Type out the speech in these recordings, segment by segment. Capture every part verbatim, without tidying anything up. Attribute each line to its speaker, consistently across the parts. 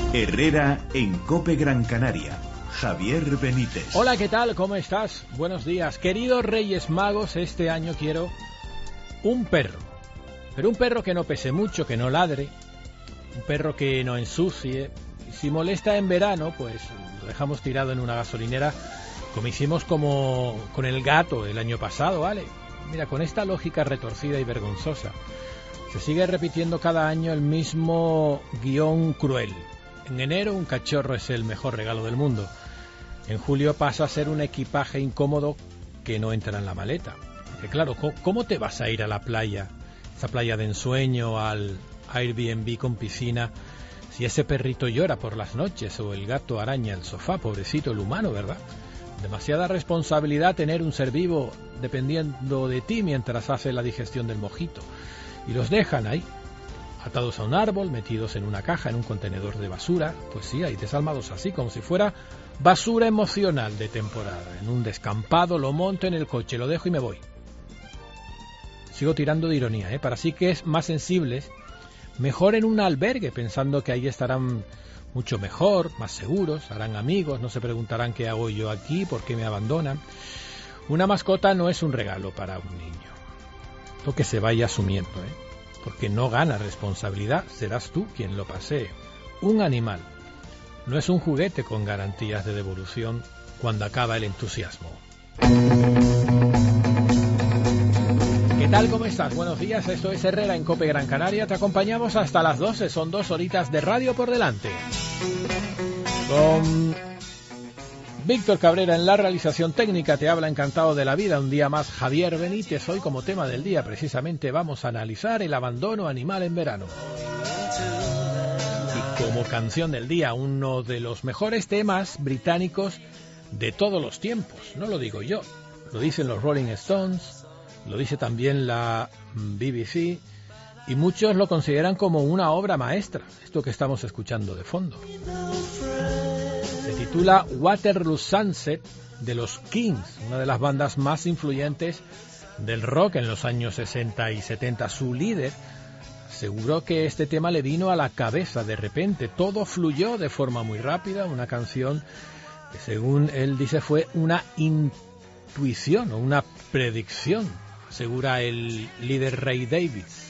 Speaker 1: Herrera en COPE Gran Canaria. Javier Benítez.
Speaker 2: Hola, ¿qué tal? ¿Cómo estás? Buenos días. Queridos Reyes Magos, este año quiero un perro. Pero un perro que no pese mucho, que no ladre. Un perro que no ensucie. Y si molesta en verano, pues lo dejamos tirado en una gasolinera, como hicimos como con el gato el año pasado, ¿vale? Mira, con esta lógica retorcida y vergonzosa, se sigue repitiendo cada año el mismo guión cruel. En enero un cachorro es el mejor regalo del mundo. En julio pasa a ser un equipaje incómodo que no entra en la maleta. Porque claro, ¿cómo te vas a ir a la playa, esa playa de ensueño, al Airbnb con piscina, si ese perrito llora por las noches o el gato araña el sofá? Pobrecito el humano, ¿verdad? Demasiada responsabilidad tener un ser vivo dependiendo de ti mientras hace la digestión del mojito. Y los dejan ahí, atados a un árbol, metidos en una caja, en un contenedor de basura. Pues sí, hay desalmados así, como si fuera basura emocional de temporada. En un descampado lo monto en el coche, lo dejo y me voy. Sigo tirando de ironía, ¿eh? Para sí que es más sensibles, mejor en un albergue, pensando que ahí estarán mucho mejor, más seguros, harán amigos, no se preguntarán qué hago yo aquí, por qué me abandonan. Una mascota no es un regalo para un niño. Lo que se vaya asumiendo, ¿eh? Porque no gana responsabilidad, serás tú quien lo pasee. Un animal no es un juguete con garantías de devolución cuando acaba el entusiasmo. ¿Qué tal? ¿Cómo estás? Buenos días, esto es Herrera en COPE Gran Canaria. Te acompañamos hasta las doce, son dos horitas de radio por delante. Con Víctor Cabrera en la realización técnica, te habla encantado de la vida. Un día más Javier Benítez. Hoy, como tema del día, precisamente vamos a analizar el abandono animal en verano. Y como canción del día, uno de los mejores temas británicos de todos los tiempos. No lo digo yo, lo dicen los Rolling Stones, lo dice también la B B C, y muchos lo consideran como una obra maestra, esto que estamos escuchando de fondo. Se titula Waterloo Sunset, de los Kings, una de las bandas más influyentes del rock en los años sesenta y setenta. Su líder aseguró que este tema le vino a la cabeza de repente, todo fluyó de forma muy rápida, una canción que, según él dice, fue una intuición o una predicción, asegura el líder Ray Davies.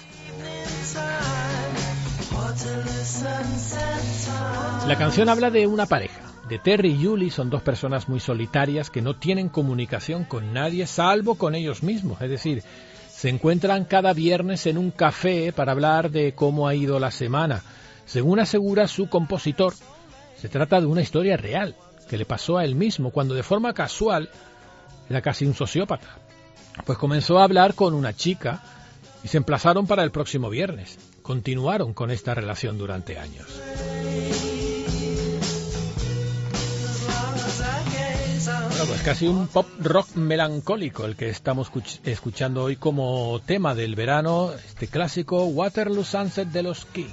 Speaker 2: La canción habla de una pareja, de Terry y Julie. Son dos personas muy solitarias que no tienen comunicación con nadie salvo con ellos mismos, es decir, se encuentran cada viernes en un café para hablar de cómo ha ido la semana. Según asegura su compositor, se trata de una historia real que le pasó a él mismo cuando de forma casual era casi un sociópata. Pues comenzó a hablar con una chica y se emplazaron para el próximo viernes. Continuaron con esta relación durante años. Bueno, pues casi un pop rock melancólico el que estamos escuchando hoy como tema del verano, este clásico Waterloo Sunset de los Kings.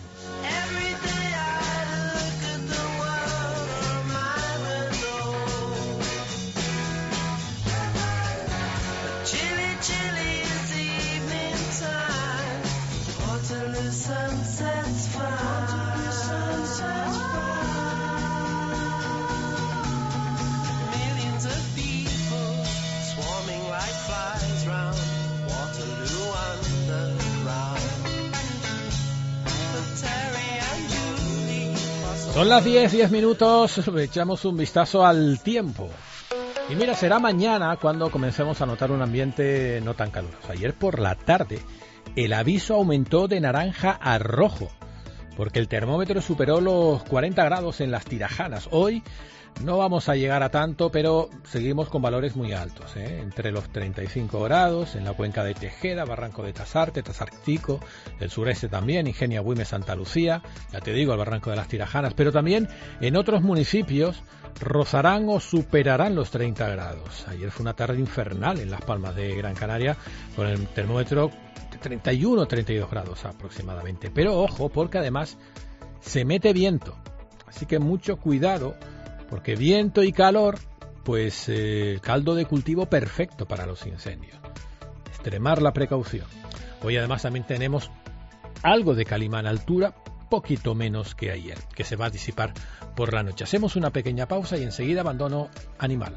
Speaker 2: Son las diez, diez minutos, echamos un vistazo al tiempo. Y mira, será mañana cuando comencemos a notar un ambiente no tan caluroso. Ayer por la tarde el aviso aumentó de naranja a rojo, porque el termómetro superó los cuarenta grados en las Tirajanas. Hoy no vamos a llegar a tanto, pero seguimos con valores muy altos, ¿eh? Entre los treinta y cinco grados en la cuenca de Tejeda, Barranco de Tasarte, Tasartico, el sureste también, Ingenia, Güemes, Santa Lucía, ya te digo, el Barranco de las Tirajanas, pero también en otros municipios rozarán o superarán los treinta grados. Ayer fue una tarde infernal en Las Palmas de Gran Canaria, con el termómetro de treinta y uno, treinta y dos grados aproximadamente. Pero ojo, porque además se mete viento, así que mucho cuidado, porque viento y calor, pues eh, caldo de cultivo perfecto para los incendios. Extremar la precaución. Hoy además también tenemos algo de calima en altura, poquito menos que ayer, que se va a disipar por la noche. Hacemos una pequeña pausa y enseguida abandono animal.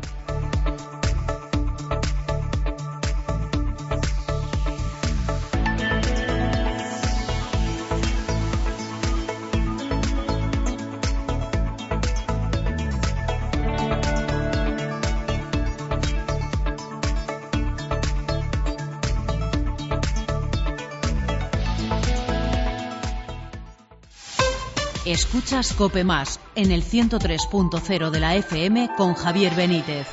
Speaker 3: Escuchas COPE Más en el ciento tres punto cero de la F M con Javier Benítez.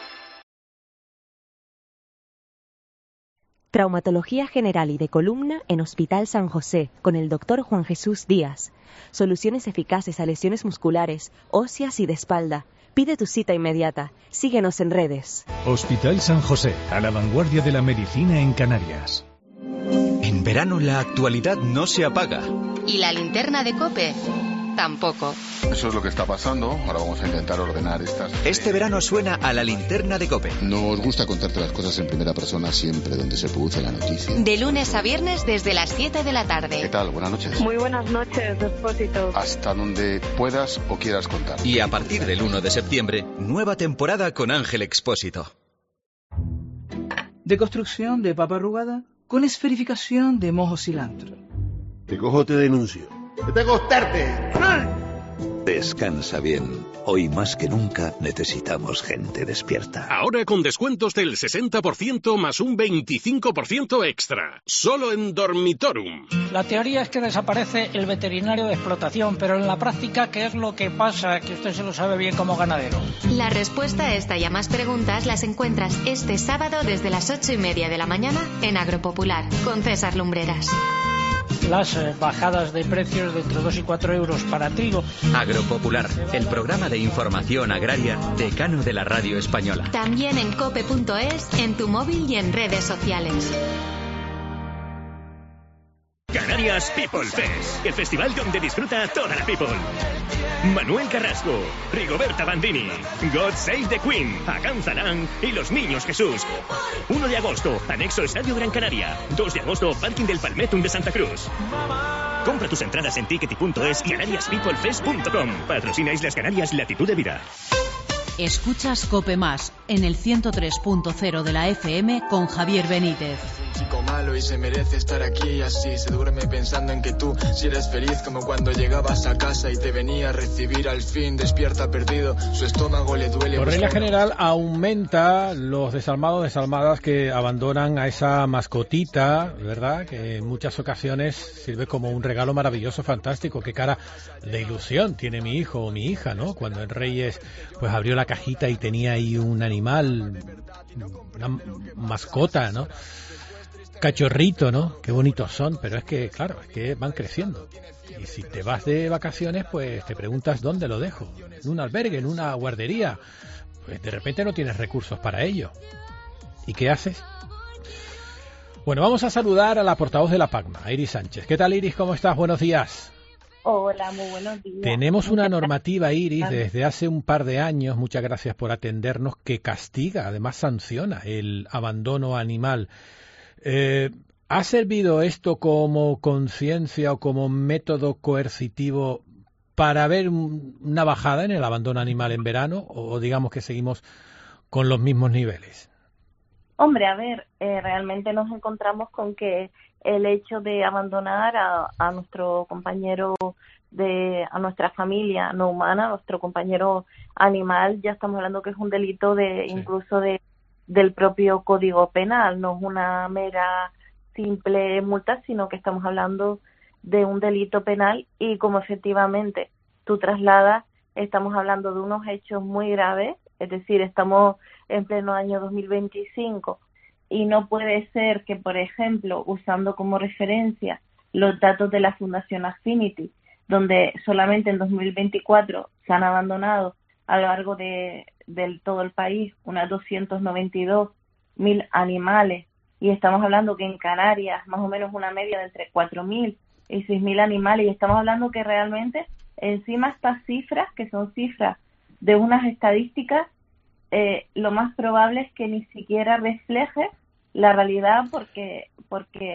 Speaker 4: Traumatología general y de columna en Hospital San José con el doctor Juan Jesús Díaz. Soluciones eficaces a lesiones musculares, óseas y de espalda. Pide tu cita inmediata. Síguenos en redes.
Speaker 1: Hospital San José, a la vanguardia de la medicina en Canarias.
Speaker 5: En verano la actualidad no se apaga.
Speaker 6: ¿Y la linterna de COPE? Tampoco.
Speaker 7: Eso es lo que está pasando. Ahora vamos a intentar ordenar estas.
Speaker 5: Este verano suena a la linterna de COPE.
Speaker 7: Nos gusta contarte las cosas en primera persona siempre donde se produce la noticia.
Speaker 6: De lunes a viernes desde las siete de la tarde.
Speaker 7: ¿Qué tal? Buenas noches.
Speaker 8: Muy buenas noches, Expósito.
Speaker 7: Hasta donde puedas o quieras contar.
Speaker 5: Y a partir del uno de septiembre, nueva temporada con Ángel Expósito.
Speaker 9: Deconstrucción de papa arrugada con esferificación de mojo cilantro.
Speaker 10: Te cojo, te denuncio. ¡Que te acostarte!
Speaker 11: Descansa bien. Hoy más que nunca necesitamos gente despierta.
Speaker 12: Ahora con descuentos del sesenta por ciento más un veinticinco por ciento extra. Solo en Dormitorum.
Speaker 13: La teoría es que desaparece el veterinario de explotación, pero en la práctica, ¿qué es lo que pasa? Que usted se lo sabe bien como ganadero.
Speaker 6: La respuesta a esta y a más preguntas las encuentras este sábado desde las ocho y media de la mañana en Agropopular con César Lumbreras.
Speaker 13: Las eh, bajadas de precios de entre dos y cuatro euros para trigo.
Speaker 5: Agropopular, el programa de información agraria decano de la radio española.
Speaker 6: También en cope punto es, en tu móvil y en redes sociales.
Speaker 14: Canarias People Fest, el festival donde disfruta toda la people. Manuel Carrasco, Rigoberta Bandini, God Save the Queen, Agam Zanán y Los Niños Jesús. uno de agosto, anexo Estadio Gran Canaria. dos de agosto, Parking del Palmetum de Santa Cruz. Compra tus entradas en tickety punto es y canarias people fest punto com. Patrocina Islas Canarias Latitud de Vida.
Speaker 3: Escuchas COPE Más en el ciento tres punto cero de la F M con Javier Benítez.
Speaker 15: Chico malo y se merece estar aquí, así se duerme pensando en que tú si eres feliz, como cuando llegabas a casa y te venía a recibir al fin, despierta perdido, su estómago le duele.
Speaker 2: Por regla general aumenta los desalmados, desalmadas que abandonan a esa mascotita, ¿verdad? Que en muchas ocasiones sirve como un regalo maravilloso, fantástico. Qué cara de ilusión tiene mi hijo o mi hija, ¿no? Cuando en Reyes pues abrió la cajita y tenía ahí un animal, una mascota, ¿no? Cachorrito, ¿no? Qué bonitos son, pero es que, claro, es que van creciendo. Y si te vas de vacaciones, pues te preguntas dónde lo dejo. En un albergue, en una guardería. Pues de repente no tienes recursos para ello. ¿Y qué haces? Bueno, vamos a saludar a la portavoz de la PACMA, a Iris Sánchez. ¿Qué tal, Iris? ¿Cómo estás? Buenos días.
Speaker 8: Hola, muy buenos días.
Speaker 2: Tenemos una normativa, Iris, desde hace un par de años, muchas gracias por atendernos, que castiga, además sanciona el abandono animal. Eh, ¿Ha servido esto como conciencia o como método coercitivo para ver una bajada en el abandono animal en verano, o digamos que seguimos con los mismos niveles?
Speaker 8: Hombre, a ver, eh, realmente nos encontramos con que el hecho de abandonar a, a nuestro compañero, de a nuestra familia no humana, a nuestro compañero animal, ya estamos hablando que es un delito de sí. incluso de del propio Código Penal, no es una mera simple multa, sino que estamos hablando de un delito penal y como efectivamente tú trasladas, estamos hablando de unos hechos muy graves, es decir, estamos en pleno año dos mil veinticinco y no puede ser que, por ejemplo, usando como referencia los datos de la Fundación Affinity, donde solamente en dos mil veinticuatro se han abandonado a lo largo de del todo el país unas doscientos noventa y dos mil animales, y estamos hablando que en Canarias más o menos una media de entre cuatro mil y seis mil animales, y estamos hablando que realmente encima estas cifras, que son cifras de unas estadísticas, eh, lo más probable es que ni siquiera refleje la realidad, porque porque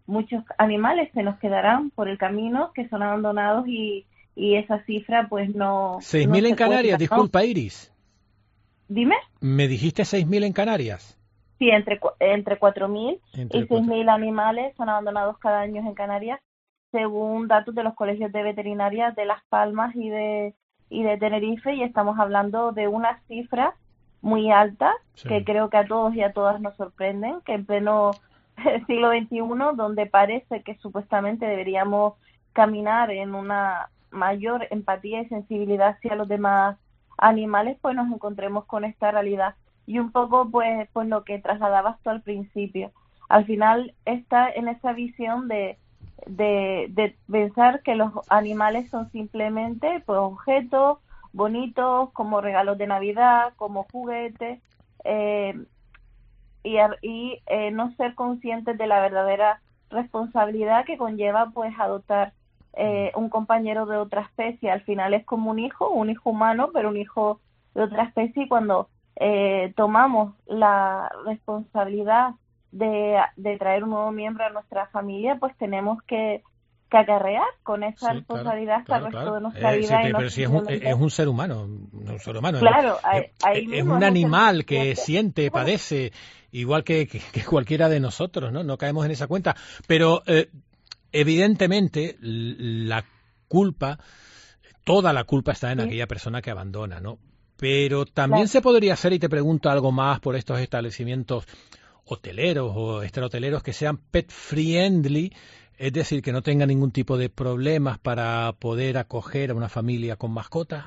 Speaker 8: muchos animales se nos quedarán por el camino que son abandonados y, y esa cifra pues no...
Speaker 2: seis mil
Speaker 8: no
Speaker 2: en Canarias,
Speaker 8: cuenta,
Speaker 2: disculpa
Speaker 8: ¿no?
Speaker 2: Iris.
Speaker 8: Dime.
Speaker 2: ¿Me dijiste seis mil en Canarias?
Speaker 8: Sí, entre, entre cuatro mil
Speaker 2: Entre
Speaker 8: y seis mil animales son abandonados cada año en Canarias, según datos de los colegios de veterinaria de Las Palmas y de, y de Tenerife, y estamos hablando de una cifra muy alta, sí, que creo que a todos y a todas nos sorprenden, que en pleno siglo veintiuno, donde parece que supuestamente deberíamos caminar en una mayor empatía y sensibilidad hacia los demás animales, pues nos encontremos con esta realidad. Y un poco pues pues lo que trasladabas tú al principio. Al final está en esa visión de, de, de pensar que los animales son simplemente pues objetos bonitos, como regalos de Navidad, como juguetes, eh, y, y eh, no ser conscientes de la verdadera responsabilidad que conlleva pues adoptar eh, un compañero de otra especie. Al final es como un hijo, un hijo humano, pero un hijo de otra especie, y cuando Eh, tomamos la responsabilidad de, de traer un nuevo miembro a nuestra familia, pues tenemos que, que acarrear con esa sí, responsabilidad claro, hasta claro, el resto claro. de nuestra
Speaker 2: eh,
Speaker 8: vida.
Speaker 2: Sí,
Speaker 8: y
Speaker 2: pero si es un, es un ser humano, un ser humano.
Speaker 8: Claro,
Speaker 2: es,
Speaker 8: ahí, ahí
Speaker 2: es,
Speaker 8: mismo
Speaker 2: es un
Speaker 8: es
Speaker 2: animal
Speaker 8: un
Speaker 2: que siente, padece, igual que, que, que cualquiera de nosotros, ¿no? No caemos en esa cuenta. Pero eh, evidentemente la culpa, toda la culpa está en sí. aquella persona que abandona, ¿no? Pero también claro. se podría hacer, y te pregunto algo más, por estos establecimientos hoteleros o extrahoteleros que sean pet friendly, es decir, que no tengan ningún tipo de problemas para poder acoger a una familia con mascotas.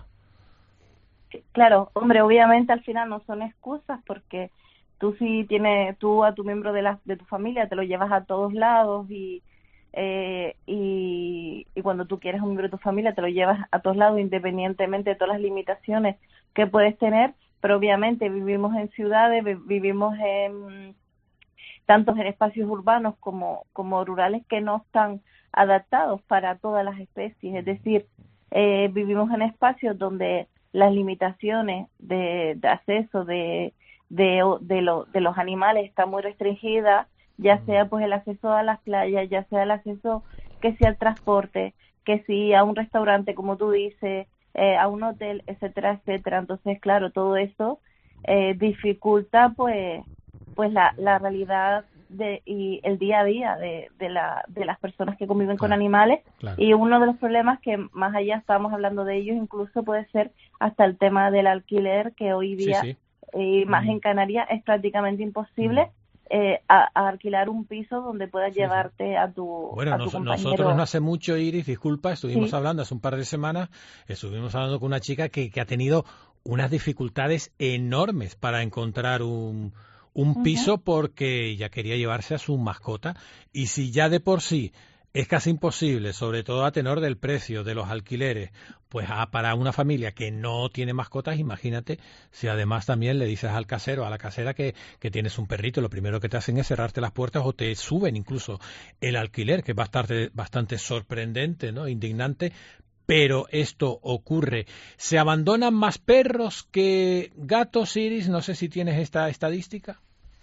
Speaker 8: Claro, hombre, obviamente al final no son excusas, porque tú sí tienes, tú a tu miembro de la de tu familia te lo llevas a todos lados y Eh, y, y cuando tú quieres un miembro de tu familia te lo llevas a todos lados, independientemente de todas las limitaciones que puedes tener, pero obviamente vivimos en ciudades, vivimos en tantos en espacios urbanos como, como rurales que no están adaptados para todas las especies, es decir, eh, vivimos en espacios donde las limitaciones de, de acceso de, de, de, lo, de los animales están muy restringidas, ya sea pues el acceso a las playas, ya sea el acceso que sea al transporte, que si a un restaurante, como tú dices, eh, a un hotel, etcétera, etcétera. Entonces, claro, todo eso eh, dificulta pues pues la, la realidad de, y el día a día de, de, la, de las personas que conviven claro, con animales. Claro. Y uno de los problemas que más allá estamos hablando de ellos, incluso puede ser hasta el tema del alquiler, que hoy día, sí, sí. Eh, más mm. en Canarias, es prácticamente imposible. Mm. Eh, a, a alquilar un piso donde puedas sí, llevarte sí. a tu
Speaker 2: bueno
Speaker 8: a tu
Speaker 2: nos,
Speaker 8: compañero.
Speaker 2: Nosotros no hace mucho, Iris, disculpa, estuvimos
Speaker 8: sí.
Speaker 2: hablando hace un par de semanas, estuvimos hablando con una chica que, que ha tenido unas dificultades enormes para encontrar un, un uh-huh. piso, porque ella quería llevarse a su mascota, y si ya de por sí es casi imposible, sobre todo a tenor del precio de los alquileres, pues a, para una familia que no tiene mascotas, imagínate si además también le dices al casero, a la casera que, que tienes un perrito, lo primero que te hacen es cerrarte las puertas o te suben incluso el alquiler, que es bastante, bastante sorprendente, ¿no? Indignante, pero esto ocurre. ¿Se abandonan más perros que gatos, Iris? No sé si tienes esta estadística.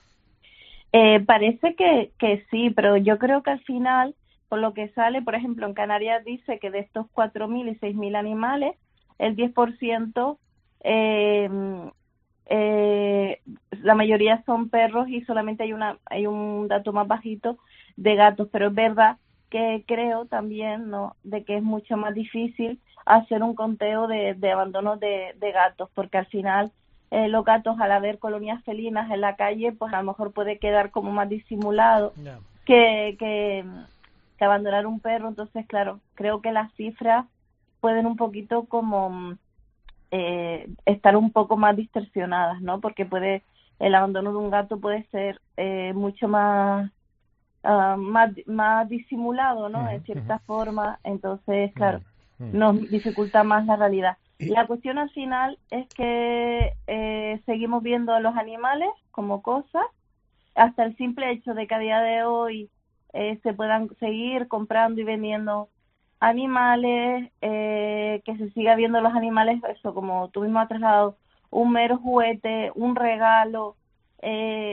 Speaker 8: Eh, parece que, que sí, pero yo creo que al final, por lo que sale, por ejemplo, en Canarias dice que de estos cuatro mil y seis mil animales, el diez por ciento, eh, eh, la mayoría son perros, y solamente hay una hay un dato más bajito de gatos, pero es verdad que creo también, ¿no?, de que es mucho más difícil hacer un conteo de, de abandono de, de gatos, porque al final eh, los gatos, al haber colonias felinas en la calle, pues a lo mejor puede quedar como más disimulado no. que... que que abandonar un perro. Entonces, claro, creo que las cifras pueden un poquito como eh, estar un poco más distorsionadas, ¿no? Porque puede el abandono de un gato puede ser eh, mucho más, uh, más más disimulado, ¿no? Uh-huh, en cierta uh-huh. forma. Entonces, claro, uh-huh. nos dificulta más la realidad. La cuestión al final es que eh, seguimos viendo a los animales como cosas, hasta el simple hecho de que a día de hoy Eh, se puedan seguir comprando y vendiendo animales, eh, que se siga viendo los animales, eso como tú mismo has trasladado, un mero juguete, un regalo, eh,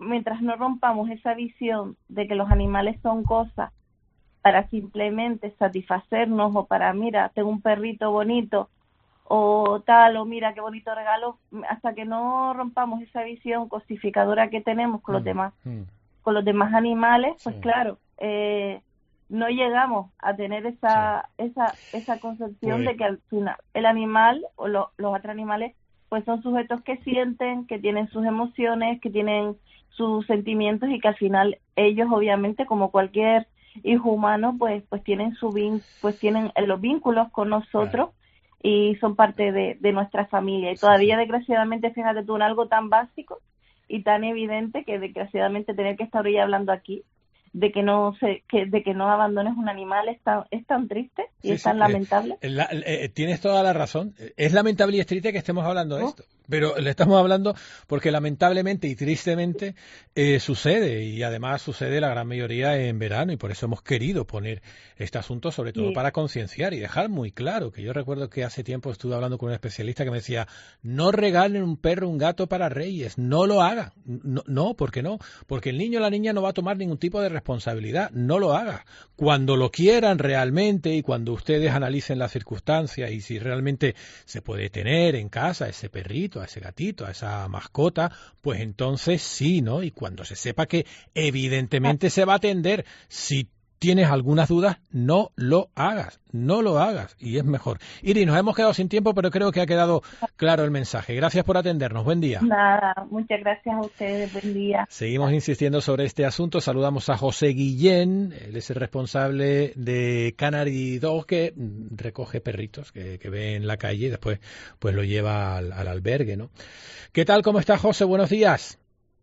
Speaker 8: mientras no rompamos esa visión de que los animales son cosas para simplemente satisfacernos o para, mira, tengo un perrito bonito o tal, o mira qué bonito regalo, hasta que no rompamos esa visión cosificadora que tenemos con los demás, mm. con los demás animales, pues sí. claro, eh, no llegamos a tener esa sí. esa esa concepción pues... de que al final el animal o lo, los otros animales pues son sujetos que sienten, que tienen sus emociones, que tienen sus sentimientos y que al final ellos obviamente como cualquier hijo humano pues pues tienen su vin, pues tienen los vínculos con nosotros claro. y son parte de, de nuestra familia y todavía sí. desgraciadamente fíjate tú en algo tan básico y tan evidente que desgraciadamente tener que estar hoy hablando aquí de que no se que de que no abandones un animal es tan, es tan triste y sí, es tan sí, lamentable.
Speaker 2: Eh, la, eh, tienes toda la razón. Es lamentable y es triste que estemos hablando de ¿no? esto, pero le estamos hablando porque lamentablemente y tristemente eh, sucede y además sucede la gran mayoría en verano y por eso hemos querido poner este asunto sobre todo sí. para concienciar y dejar muy claro que yo recuerdo que hace tiempo estuve hablando con un especialista que me decía no regalen un perro un gato para Reyes, no lo hagan. No, no, ¿por qué no? Porque el niño o la niña no va a tomar ningún tipo de responsabilidad, no lo haga. Cuando lo quieran realmente y cuando ustedes analicen las circunstancias y si realmente se puede tener en casa ese perrito, a ese gatito, a esa mascota, pues entonces sí, ¿no? Y cuando se sepa que evidentemente se va a atender, si tienes algunas dudas, no lo hagas, no lo hagas y es mejor. Iri, nos hemos quedado sin tiempo, pero creo que ha quedado claro el mensaje. Gracias por atendernos, buen día.
Speaker 8: Nada, muchas gracias a ustedes, buen día.
Speaker 2: Seguimos insistiendo sobre este asunto, saludamos a José Guillén, él es el responsable de Canary Dog, que recoge perritos que, que ve en la calle y después pues lo lleva al, al albergue, ¿no? ¿Qué tal, cómo está José? Buenos días.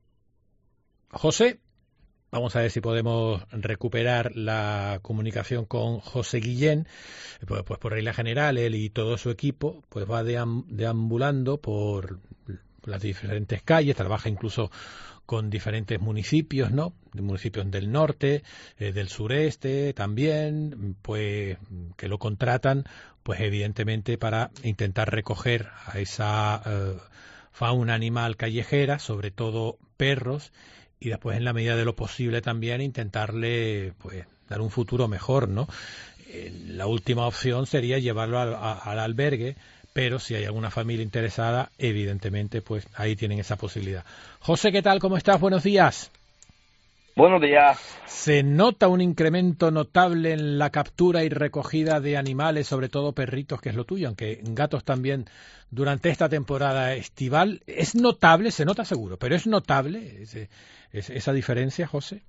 Speaker 2: José. Vamos a ver si podemos recuperar la comunicación con José Guillén. Pues, pues por regla general, él y todo su equipo pues va deambulando por las diferentes calles, trabaja incluso con diferentes municipios, ¿no? De municipios del norte, eh, del sureste también, pues que lo contratan, pues evidentemente para intentar recoger a esa eh, fauna animal callejera, sobre todo perros, y después en la medida de lo posible también intentarle pues dar un futuro mejor, ¿no? Eh, la última opción sería llevarlo al, a, al albergue, pero si hay alguna familia interesada, evidentemente pues ahí tienen esa posibilidad. José, ¿qué tal? ¿Cómo estás? Buenos días.
Speaker 16: Buenos días.
Speaker 2: ¿Se nota un incremento notable en la captura y recogida de animales, sobre todo perritos, que es lo tuyo, aunque gatos también durante esta temporada estival? ¿Es notable? Se nota seguro, pero ¿es notable ese, ese, esa diferencia, José?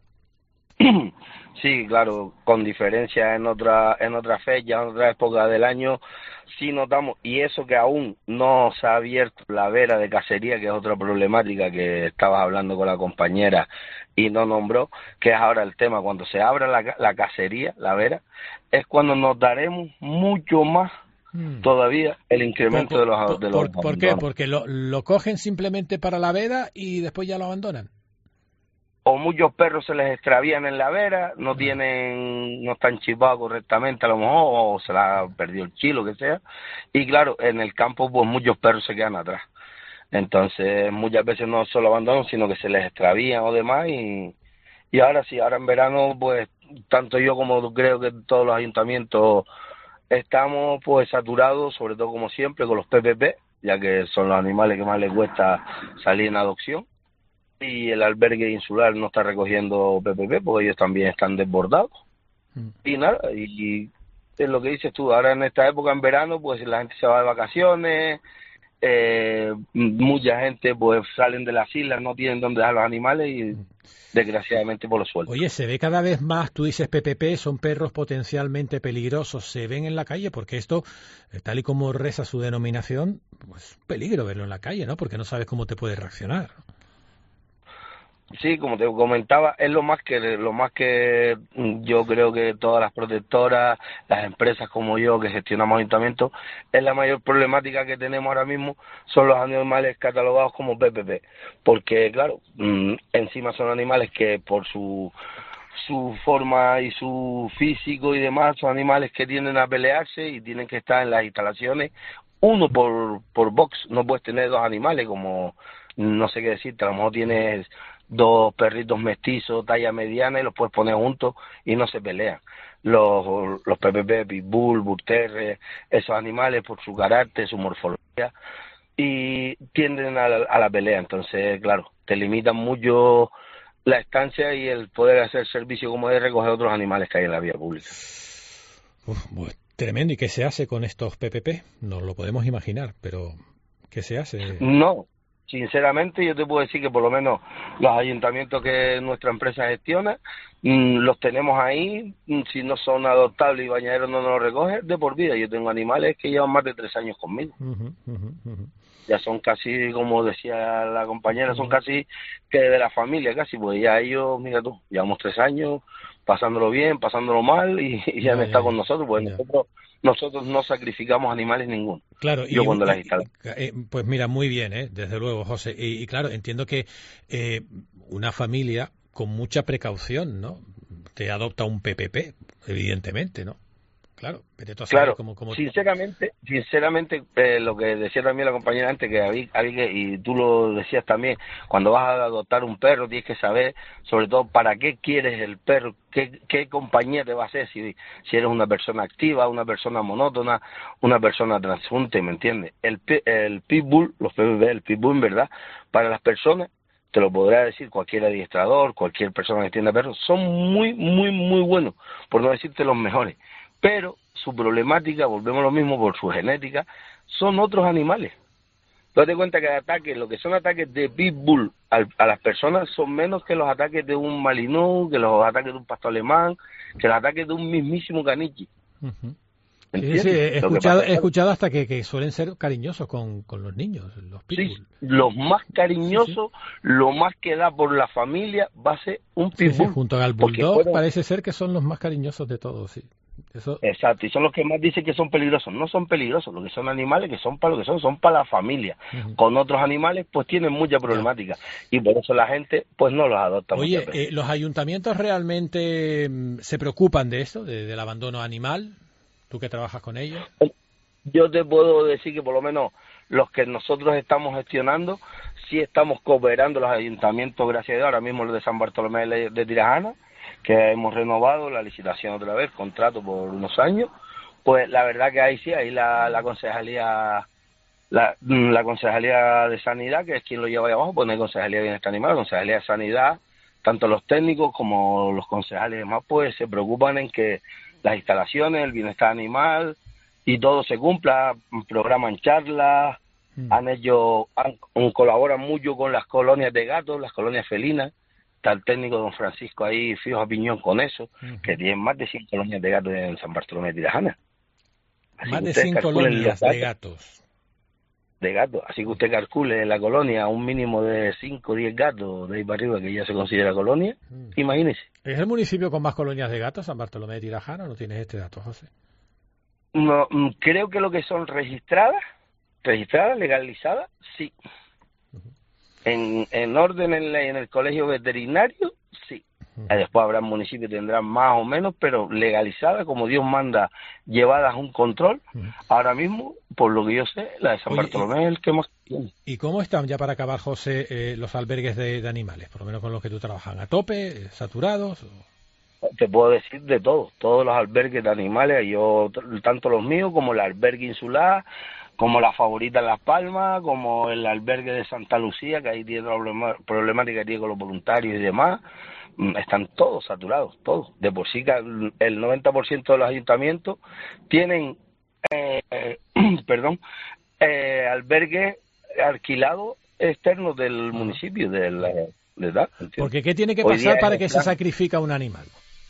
Speaker 16: Sí, claro, con diferencia en otra en otra fecha, en otra época del año, sí notamos, y eso que aún no se ha abierto la vera de cacería, que es otra problemática que estabas hablando con la compañera y no nombró, que es ahora el tema, cuando se abra la, la cacería, la vera, es cuando notaremos mucho más hmm. todavía el incremento
Speaker 2: por,
Speaker 16: de los
Speaker 2: por,
Speaker 16: de los
Speaker 2: ¿Por, ¿por qué? Porque lo, lo cogen simplemente para la veda y después ya lo abandonan.
Speaker 16: O muchos perros se les extravían en la vera, no tienen, no están chivados correctamente a lo mejor, o se la perdió el chilo, que sea, y claro, en el campo pues muchos perros se quedan atrás. Entonces muchas veces no solo abandonan, sino que se les extravían o demás, y, y ahora sí, ahora en verano pues tanto yo como creo que todos los ayuntamientos estamos pues saturados, sobre todo como siempre, con los P P P, ya que son los animales que más les cuesta salir en adopción. Y el albergue insular no está recogiendo P P P porque ellos también están desbordados. Mm. Y nada, y, y es lo que dices tú, ahora en esta época, en verano, pues la gente se va de vacaciones, eh, mucha gente pues salen de las islas, no tienen dónde dejar los animales y mm. desgraciadamente por los sueltos.
Speaker 2: Oye, se ve cada vez más, tú dices P P P, son perros potencialmente peligrosos, se ven en la calle porque esto, tal y como reza su denominación, pues peligro verlo en la calle, ¿no? Porque no sabes cómo te puede reaccionar.
Speaker 16: Sí, como te comentaba, es lo más que lo más que yo creo que todas las protectoras, las empresas como yo que gestionamos ayuntamientos, es la mayor problemática que tenemos ahora mismo, son los animales catalogados como P P P, porque claro, encima son animales que por su su forma y su físico y demás, son animales que tienden a pelearse y tienen que estar en las instalaciones, uno por por box, no puedes tener dos animales como, no sé qué decirte, a lo mejor tienes dos perritos mestizos, talla mediana, y los puedes poner juntos y no se pelean. Los, los P P P, Pitbull, Bull Terrier, esos animales por su carácter, su morfología, y tienden a la, a la pelea. Entonces, claro, te limitan mucho la estancia y el poder hacer servicio como de recoger otros animales que hay en la vía pública.
Speaker 2: Uf, pues, tremendo. ¿Y qué se hace con estos P P P? No lo podemos imaginar, pero ¿qué se hace?
Speaker 16: No, sinceramente yo te puedo decir que por lo menos los ayuntamientos que nuestra empresa gestiona, mmm, los tenemos ahí. Si no son adoptables y Bañaderos no nos los recoge, de por vida. Yo tengo animales que llevan más de tres años conmigo. Uh-huh, uh-huh, uh-huh. Ya son casi, como decía la compañera, son casi que de la familia casi, pues ya ellos, mira tú, llevamos tres años pasándolo bien, pasándolo mal, y, y ya han estado con nosotros, pues ya. nosotros nosotros no sacrificamos animales ninguno.
Speaker 2: Claro,
Speaker 16: yo
Speaker 2: y,
Speaker 16: cuando
Speaker 2: y,
Speaker 16: las instalo.
Speaker 2: Eh, pues mira, muy bien, eh, desde luego, José. Y, y claro, entiendo que eh, una familia con mucha precaución, ¿no? Te adopta un P P P, evidentemente, ¿no? Claro, pero tú
Speaker 16: claro,
Speaker 2: como, como...
Speaker 16: sinceramente, sinceramente eh, lo que decía también la compañera antes, que había, había, y tú lo decías también, cuando vas a adoptar un perro tienes que saber, sobre todo, para qué quieres el perro, qué, qué compañía te va a hacer, si, si eres una persona activa, una persona monótona, una persona transeúnte, ¿me entiendes? El, el pitbull, los P P P, el pitbull, en verdad, para las personas, te lo podrá decir cualquier adiestrador, cualquier persona que tienda perros, son muy, muy, muy buenos, por no decirte los mejores. Pero su problemática, volvemos a lo mismo por su genética, son otros animales. Date cuenta que ataques, lo que son ataques de pitbull a, a las personas son menos que los ataques de un malinois, que los ataques de un pastor alemán, que los ataques de un mismísimo caniche.
Speaker 2: Uh-huh. Sí, sí, he escuchado, he escuchado hasta que, que suelen ser cariñosos con, con los niños, los pitbull.
Speaker 16: Sí, los más cariñosos, sí, sí. Lo más que da por la familia va a ser un pitbull.
Speaker 2: Sí, sí, junto al bulldog fueron... parece ser que son los más cariñosos de todos, sí. Eso...
Speaker 16: Exacto, y son los que más dicen que son peligrosos. No son peligrosos, lo que son animales que son para lo que son, son para la familia. Uh-huh. Con otros animales pues tienen mucha problemática, y por eso la gente pues no los adopta.
Speaker 2: Oye, eh, ¿los ayuntamientos realmente mm, se preocupan de esto, de, del abandono animal? ¿Tú que trabajas con ellos?
Speaker 16: Yo te puedo decir que por lo menos los que nosotros estamos gestionando, sí estamos cooperando los ayuntamientos, gracias a Dios. Ahora mismo los de San Bartolomé de, de Tirajana, que hemos renovado la licitación otra vez, contrato por unos años, pues la verdad que ahí sí, ahí la, la concejalía la, la concejalía de sanidad, que es quien lo lleva ahí abajo, pues no hay concejalía de bienestar animal, la concejalía de sanidad, tanto los técnicos como los concejales y demás, pues se preocupan en que las instalaciones, el bienestar animal y todo se cumpla, programan charlas, mm. han hecho, han, colaboran mucho con las colonias de gatos, las colonias felinas. Está el técnico don Francisco ahí fijo a piñón con eso, uh-huh. que tienen más de cien colonias de gatos en San Bartolomé de Tirajana.
Speaker 2: Así más de cien colonias de gatos.
Speaker 16: De gatos, así que usted calcule en la colonia un mínimo de cinco o diez gatos de ahí para arriba, que ya se considera colonia, uh-huh. Imagínese.
Speaker 2: ¿Es el municipio con más colonias de gatos, San Bartolomé de Tirajana? ¿No tienes este dato, José?
Speaker 16: No, creo que lo que son registradas, registradas, legalizadas, sí. En, en orden en, la, en el colegio veterinario, sí. Uh-huh. Después habrá municipios que tendrán más o menos, pero legalizadas, como Dios manda, llevadas a un control. Uh-huh. Ahora mismo, por lo que yo sé, la de San Oye, Bartolomé es el que más tiene.
Speaker 2: ¿Y cómo están, ya para acabar, José, eh, los albergues de, de animales? Por lo menos con los que tú trabajas, ¿a tope, saturados? O...
Speaker 16: Te puedo decir de todo, todos los albergues de animales, yo tanto los míos como el albergue insular, como la Favorita en Las Palmas, como el albergue de Santa Lucía, que ahí tiene problema, problemática que tiene con los voluntarios y demás, están todos saturados, todos. De por sí que el noventa por ciento de los ayuntamientos tienen, eh, eh, perdón, eh, albergues alquilados externos del municipio, de la, de edad.
Speaker 2: Porque ¿qué tiene que pasar para que se sacrifica un animal?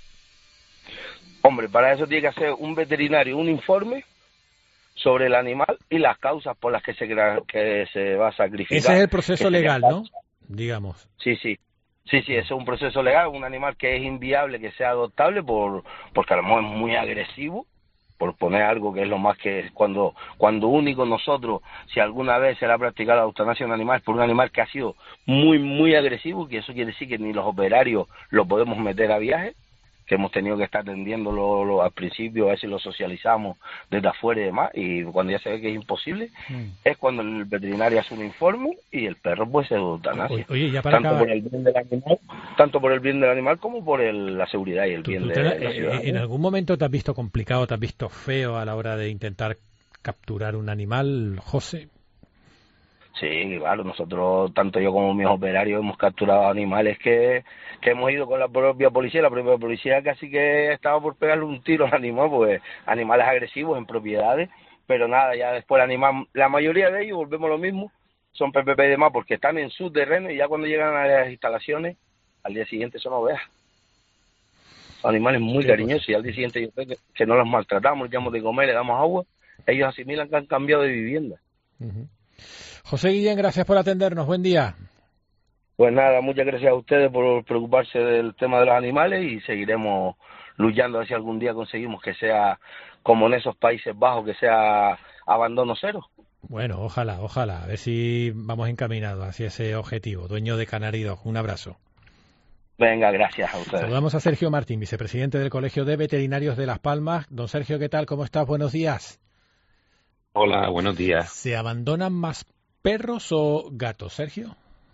Speaker 16: Hombre, para eso tiene que hacer un veterinario un informe sobre el animal y las causas por las que se que se va a sacrificar.
Speaker 2: Ese es el proceso legal, ¿no? Digamos.
Speaker 16: Sí, sí. Sí, sí, ese es un proceso legal, un animal que es inviable que sea adoptable por porque a lo mejor es muy agresivo, por poner algo que es lo más que cuando cuando único nosotros, si alguna vez se le ha practicado la eutanasia a un animal, por un animal que ha sido muy, muy agresivo, que eso quiere decir que ni los operarios lo podemos meter a viaje, que hemos tenido que estar atendiéndolo lo, al principio, a ver si lo socializamos desde afuera y demás, y cuando ya se ve que es imposible, mm. es cuando el veterinario hace un informe y el perro pues se eutanasia.
Speaker 2: Oye, ya para
Speaker 16: tanto
Speaker 2: acabar...
Speaker 16: por el bien del animal, tanto por el bien del animal como por el, la seguridad y el
Speaker 2: ¿Tú,
Speaker 16: bien
Speaker 2: tú
Speaker 16: de,
Speaker 2: te,
Speaker 16: de la ciudad.
Speaker 2: ¿En algún momento te has visto complicado, te has visto feo a la hora de intentar capturar un animal, José?
Speaker 16: Sí, claro, nosotros, tanto yo como mis operarios, hemos capturado animales que, que hemos ido con la propia policía. La propia policía casi que estaba por pegarle un tiro al animal, pues animales agresivos en propiedades, pero nada, ya después el animal, la mayoría de ellos, volvemos a lo mismo, son P P P y demás, porque están en su terreno y ya cuando llegan a las instalaciones, al día siguiente son ovejas. Son animales muy cariñosos y al día siguiente yo creo que, que no los maltratamos, les damos de comer, le damos agua, ellos asimilan que han cambiado de vivienda.
Speaker 2: Uh-huh. José Guillén, gracias por atendernos. Buen día.
Speaker 16: Pues nada, muchas gracias a ustedes por preocuparse del tema de los animales y seguiremos luchando a ver si algún día conseguimos que sea como en esos Países Bajos, que sea abandono cero.
Speaker 2: Bueno, ojalá, ojalá. A ver si vamos encaminados hacia ese objetivo. Dueño de Canary Dog, un abrazo.
Speaker 16: Venga, gracias a ustedes.
Speaker 2: Saludamos a Sergio Martín, vicepresidente del Colegio de Veterinarios de Las Palmas. Don Sergio, ¿qué tal? ¿Cómo estás? Buenos días.
Speaker 17: Hola, buenos días.
Speaker 2: ¿Se abandonan más perros o gatos, Sergio?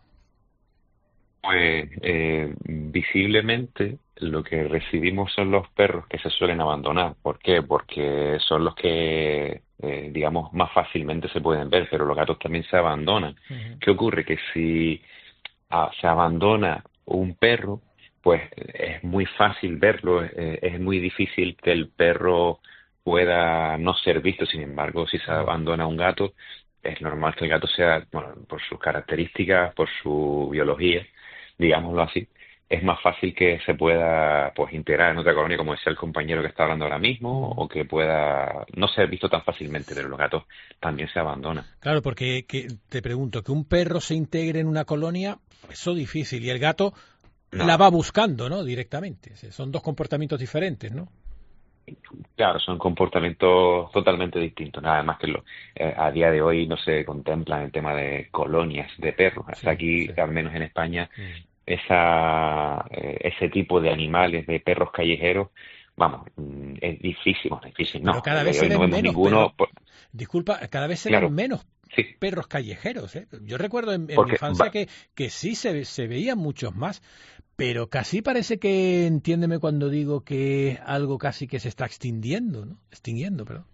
Speaker 17: Pues eh, visiblemente lo que recibimos son los perros que se suelen abandonar. ¿Por qué? Porque son los que, eh, digamos, más fácilmente se pueden ver, pero los gatos también se abandonan. Uh-huh. ¿Qué ocurre? Que si ah, se abandona un perro, pues es muy fácil verlo, eh, es muy difícil que el perro pueda no ser visto. Sin embargo, si se abandona un gato, es normal que el gato sea, bueno, por sus características, por su biología, digámoslo así, es más fácil que se pueda pues integrar en otra colonia, como decía el compañero que está hablando ahora mismo, o que pueda no ser visto tan fácilmente, pero los gatos también se abandonan.
Speaker 2: Claro, porque que, te pregunto, que un perro se integre en una colonia, eso es difícil, y el gato no. la va buscando, ¿no? Directamente. Son dos comportamientos diferentes, ¿no?
Speaker 17: Claro, son comportamientos totalmente distintos. Nada más que lo, eh, a día de hoy no se contempla el tema de colonias de perros. Hasta sí, aquí, sí. al menos en España, sí. esa eh, ese tipo de animales, de perros callejeros, vamos, es difícil, es difícil. No,
Speaker 2: pero cada vez se ven
Speaker 17: no
Speaker 2: menos.
Speaker 17: Ninguno,
Speaker 2: pero, disculpa, cada vez se
Speaker 17: claro.
Speaker 2: ven menos
Speaker 17: sí.
Speaker 2: perros callejeros. ¿eh? Yo recuerdo en, en
Speaker 17: Porque,
Speaker 2: mi infancia
Speaker 17: va,
Speaker 2: que, que sí se, se veían muchos más. Pero casi parece que, entiéndeme cuando digo que es algo casi que se está extinguiendo, ¿no? Extinguiendo, perdón.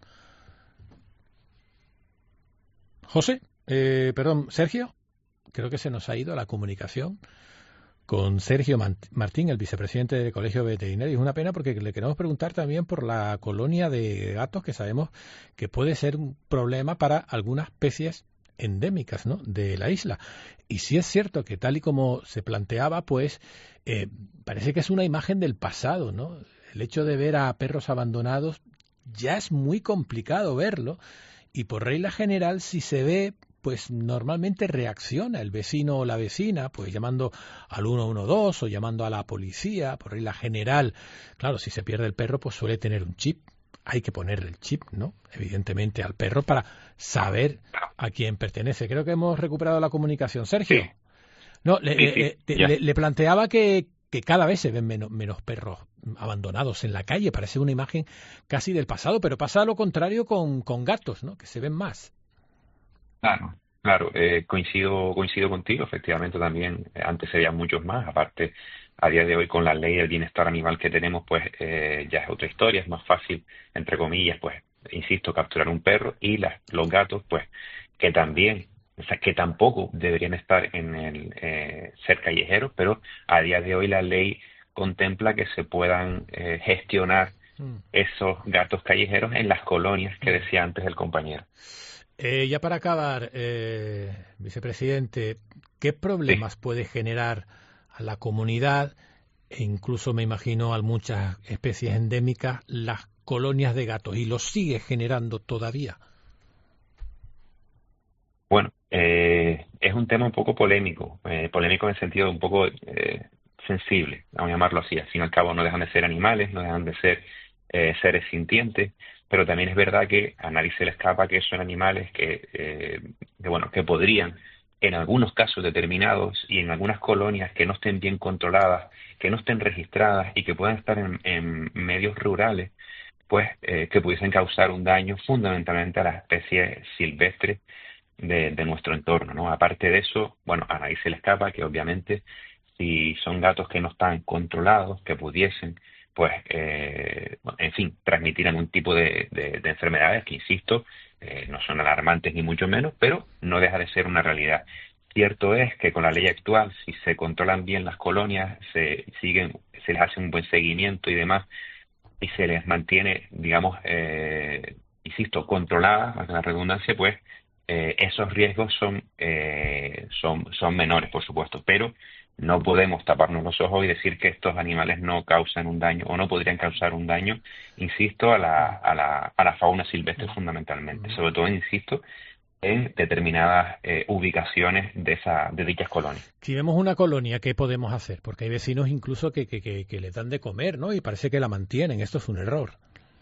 Speaker 2: José, eh, perdón, Sergio, creo que se nos ha ido la comunicación con Sergio Martín, el vicepresidente del Colegio Veterinario. Es una pena porque le queremos preguntar también por la colonia de gatos, que sabemos que puede ser un problema para algunas especies endémicas, ¿no?, de la isla. Y sí es cierto que tal y como se planteaba, pues eh, parece que es una imagen del pasado, ¿no? El hecho de ver a perros abandonados ya es muy complicado verlo, y por regla general si se ve, pues normalmente reacciona el vecino o la vecina, pues llamando al uno uno dos o llamando a la policía. Por regla general, claro, si se pierde el perro, pues suele tener un chip. Hay que ponerle el chip, ¿no? Evidentemente al perro para saber a quién pertenece. Creo que hemos recuperado la comunicación. Sergio, sí. no, le, sí, sí, le, le, le planteaba que, que cada vez se ven menos, menos perros abandonados en la calle. Parece una imagen casi del pasado, pero pasa lo contrario con, con gatos, ¿no? Que se ven más.
Speaker 17: Claro, claro. Eh, coincido, coincido contigo. Efectivamente, también eh, antes se veían muchos más. Aparte, a día de hoy, con la ley del bienestar animal que tenemos, pues eh, ya es otra historia, es más fácil, entre comillas, pues, insisto, capturar un perro, y las, los gatos, pues, que también, o sea, que tampoco deberían estar en el eh, ser callejeros, pero a día de hoy la ley contempla que se puedan eh, gestionar mm. esos gatos callejeros en las colonias que decía antes el compañero.
Speaker 2: Eh, ya para acabar, eh, vicepresidente, ¿qué problemas sí. puede generar a la comunidad, e incluso me imagino a muchas especies endémicas, las colonias de gatos, y los sigue generando todavía?
Speaker 17: Bueno, eh, es un tema un poco polémico, eh, polémico en el sentido un poco eh, sensible, vamos a llamarlo así. Al fin y al cabo no dejan de ser animales, no dejan de ser eh, seres sintientes, pero también es verdad que a nadie se le escapa que son animales que, eh, que bueno, que podrían en algunos casos determinados y en algunas colonias que no estén bien controladas, que no estén registradas y que puedan estar en, en medios rurales, pues eh, que pudiesen causar un daño fundamentalmente a las especies silvestres de, de nuestro entorno, ¿no? Aparte de eso, bueno, a nadie se le escapa que obviamente si son gatos que no están controlados, que pudiesen, pues, eh, en fin, transmitir algún tipo de, de, de enfermedades que, insisto, eh, no son alarmantes ni mucho menos, pero no deja de ser una realidad. Cierto es que con la ley actual, si se controlan bien las colonias, se siguen, se les hace un buen seguimiento y demás, y se les mantiene, digamos, eh, insisto, controladas, a la redundancia, pues eh, esos riesgos son, eh, son, son menores, por supuesto, pero no podemos taparnos los ojos y decir que estos animales no causan un daño o no podrían causar un daño, insisto, a la, a la, a la fauna silvestre fundamentalmente, sobre todo, insisto, en determinadas eh, ubicaciones de, esa, de dichas colonias.
Speaker 2: Si vemos una colonia, ¿qué podemos hacer? Porque hay vecinos incluso que, que, que, que le dan de comer, ¿no? Y parece que la mantienen. Esto es un error.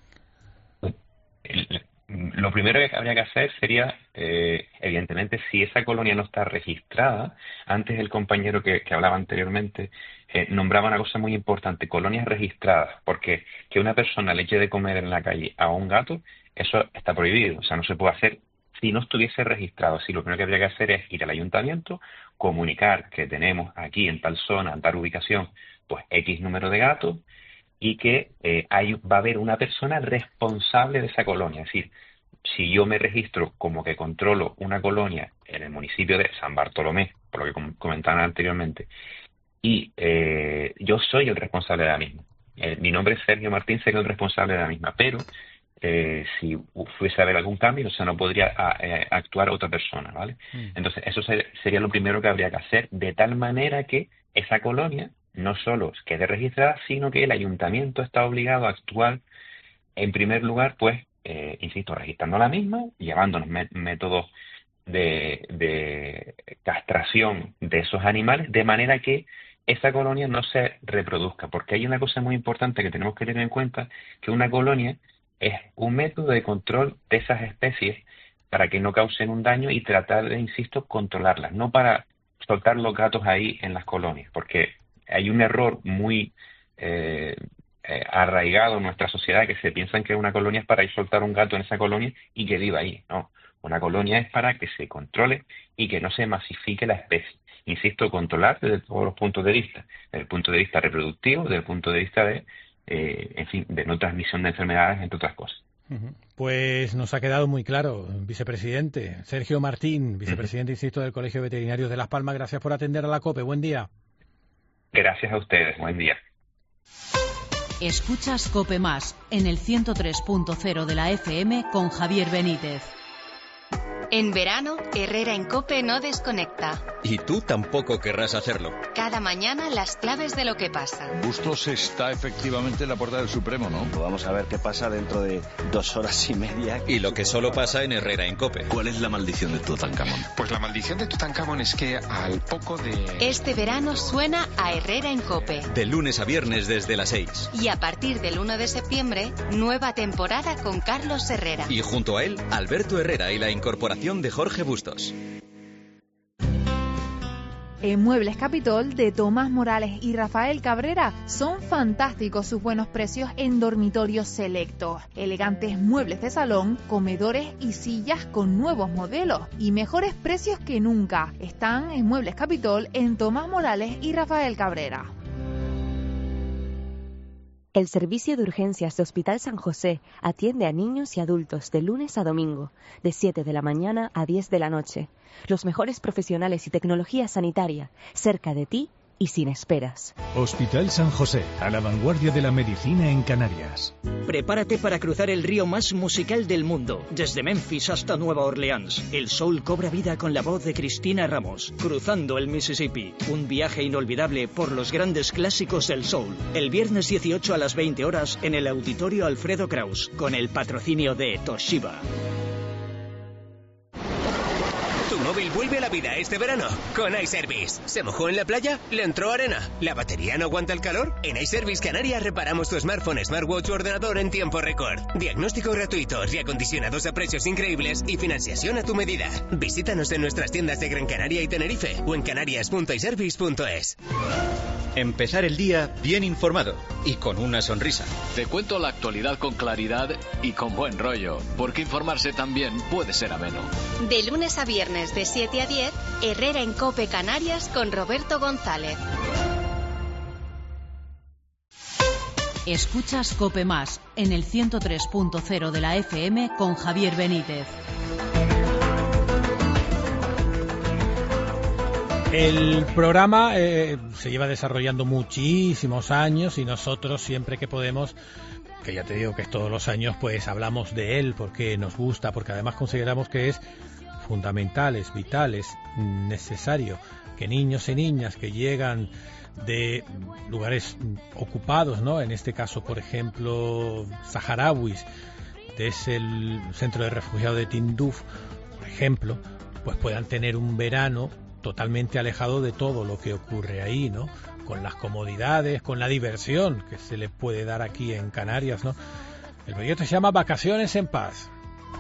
Speaker 17: El, Lo primero que habría que hacer sería, eh, evidentemente, si esa colonia no está registrada, antes el compañero que, que hablaba anteriormente eh, nombraba una cosa muy importante, colonias registradas, porque que una persona le eche de comer en la calle a un gato, eso está prohibido, o sea, no se puede hacer si no estuviese registrado. Así lo primero que habría que hacer es ir al ayuntamiento, comunicar que tenemos aquí en tal zona, en tal ubicación, pues X número de gatos, y que eh, hay, va a haber una persona responsable de esa colonia. Es decir, si yo me registro como que controlo una colonia en el municipio de San Bartolomé, por lo que com comentaban anteriormente, y eh, yo soy el responsable de la misma. Eh, mi nombre es Sergio Martín, soy el responsable de la misma, pero eh, si fuese a haber algún cambio, o sea, no podría a, eh, actuar otra persona, ¿vale? Mm. Entonces, eso ser, sería lo primero que habría que hacer, de tal manera que esa colonia no solo quede registrada, sino que el ayuntamiento está obligado a actuar, en primer lugar, pues, eh, insisto, registrando la misma, llevándonos métodos de, de castración de esos animales, de manera que esa colonia no se reproduzca. Porque hay una cosa muy importante que tenemos que tener en cuenta, que una colonia es un método de control de esas especies para que no causen un daño y tratar de, insisto, controlarlas, no para soltar los gatos ahí en las colonias, porque hay un error muy eh, eh, arraigado en nuestra sociedad, que se piensan que una colonia es para ir soltar un gato en esa colonia y que viva ahí. No, una colonia es para que se controle y que no se masifique la especie. Insisto, controlar desde todos los puntos de vista, desde el punto de vista reproductivo, desde el punto de vista de, eh, en fin, de no transmisión de enfermedades, entre otras cosas.
Speaker 2: Pues nos ha quedado muy claro, vicepresidente. Sergio Martín, vicepresidente, insisto, del Colegio de Veterinarios de Las Palmas, gracias por atender a la COPE. Buen día.
Speaker 17: Gracias a ustedes. Buen día.
Speaker 3: Escuchas COPE Más en el ciento tres punto cero de la F M con Javier Benítez.
Speaker 6: En verano, Herrera en COPE no desconecta.
Speaker 5: Y tú tampoco querrás hacerlo.
Speaker 6: Cada mañana las claves de lo que pasa.
Speaker 18: Bustos está efectivamente en la puerta del Supremo, ¿no?
Speaker 19: Pues vamos a ver qué pasa dentro de dos horas y media.
Speaker 5: Y lo que solo pasa en Herrera en COPE.
Speaker 18: ¿Cuál es la maldición de Tutankamón?
Speaker 20: Pues la maldición de Tutankamón es que al poco de...
Speaker 6: Este verano suena a Herrera en COPE.
Speaker 5: De lunes a viernes desde las seis.
Speaker 6: Y a partir del uno de septiembre, nueva temporada con Carlos Herrera.
Speaker 5: Y junto a él, Alberto Herrera y la incorporación de Jorge Bustos.
Speaker 21: En Muebles Capitol de Tomás Morales y Rafael Cabrera son fantásticos sus buenos precios en dormitorios selectos. Elegantes muebles de salón, comedores y sillas con nuevos modelos y mejores precios que nunca. Están en Muebles Capitol en Tomás Morales y Rafael Cabrera.
Speaker 4: El servicio de urgencias de Hospital San José atiende a niños y adultos de lunes a domingo, de siete de la mañana a diez de la noche. Los mejores profesionales y tecnología sanitaria, cerca de ti y sin esperas.
Speaker 22: Hospital San José, a la vanguardia de la medicina en Canarias.
Speaker 23: Prepárate para cruzar el río más musical del mundo, desde Memphis hasta Nueva Orleans. El soul cobra vida con la voz de Cristina Ramos, cruzando el Mississippi. Un viaje inolvidable por los grandes clásicos del soul. El viernes dieciocho a las veinte horas en el Auditorio Alfredo Kraus, con el patrocinio de Toshiba.
Speaker 5: Tu
Speaker 1: móvil vuelve a la vida este verano con iService. ¿Se mojó en la playa? ¿Le entró arena? ¿La batería no aguanta el calor? En iService Canarias reparamos tu smartphone, smartwatch o ordenador en tiempo récord. Diagnóstico gratuito, reacondicionados a precios increíbles y financiación a tu medida. Visítanos en nuestras tiendas de Gran Canaria y Tenerife o en canarias punto iservice punto es.
Speaker 5: Empezar el día bien informado y con una sonrisa.
Speaker 7: Te cuento la actualidad con claridad y con buen rollo, porque informarse también puede ser ameno.
Speaker 6: De lunes a viernes de siete a diez, Herrera en Cope Canarias con Roberto González.
Speaker 3: Escuchas Cope Más en el ciento tres punto cero de la F M con Javier Benítez.
Speaker 2: El programa eh, se lleva desarrollando muchísimos años y nosotros siempre que podemos, que ya te digo que es todos los años, pues hablamos de él porque nos gusta, porque además consideramos que es fundamental, es vital, es necesario que niños y niñas que llegan de lugares ocupados, ¿no? En este caso, por ejemplo, saharauis, desde el centro de refugiados de Tinduf, por ejemplo, pues puedan tener un verano totalmente alejado de todo lo que ocurre ahí, ¿no? Con las comodidades, con la diversión que se le puede dar aquí en Canarias, ¿no? El proyecto se llama Vacaciones en Paz.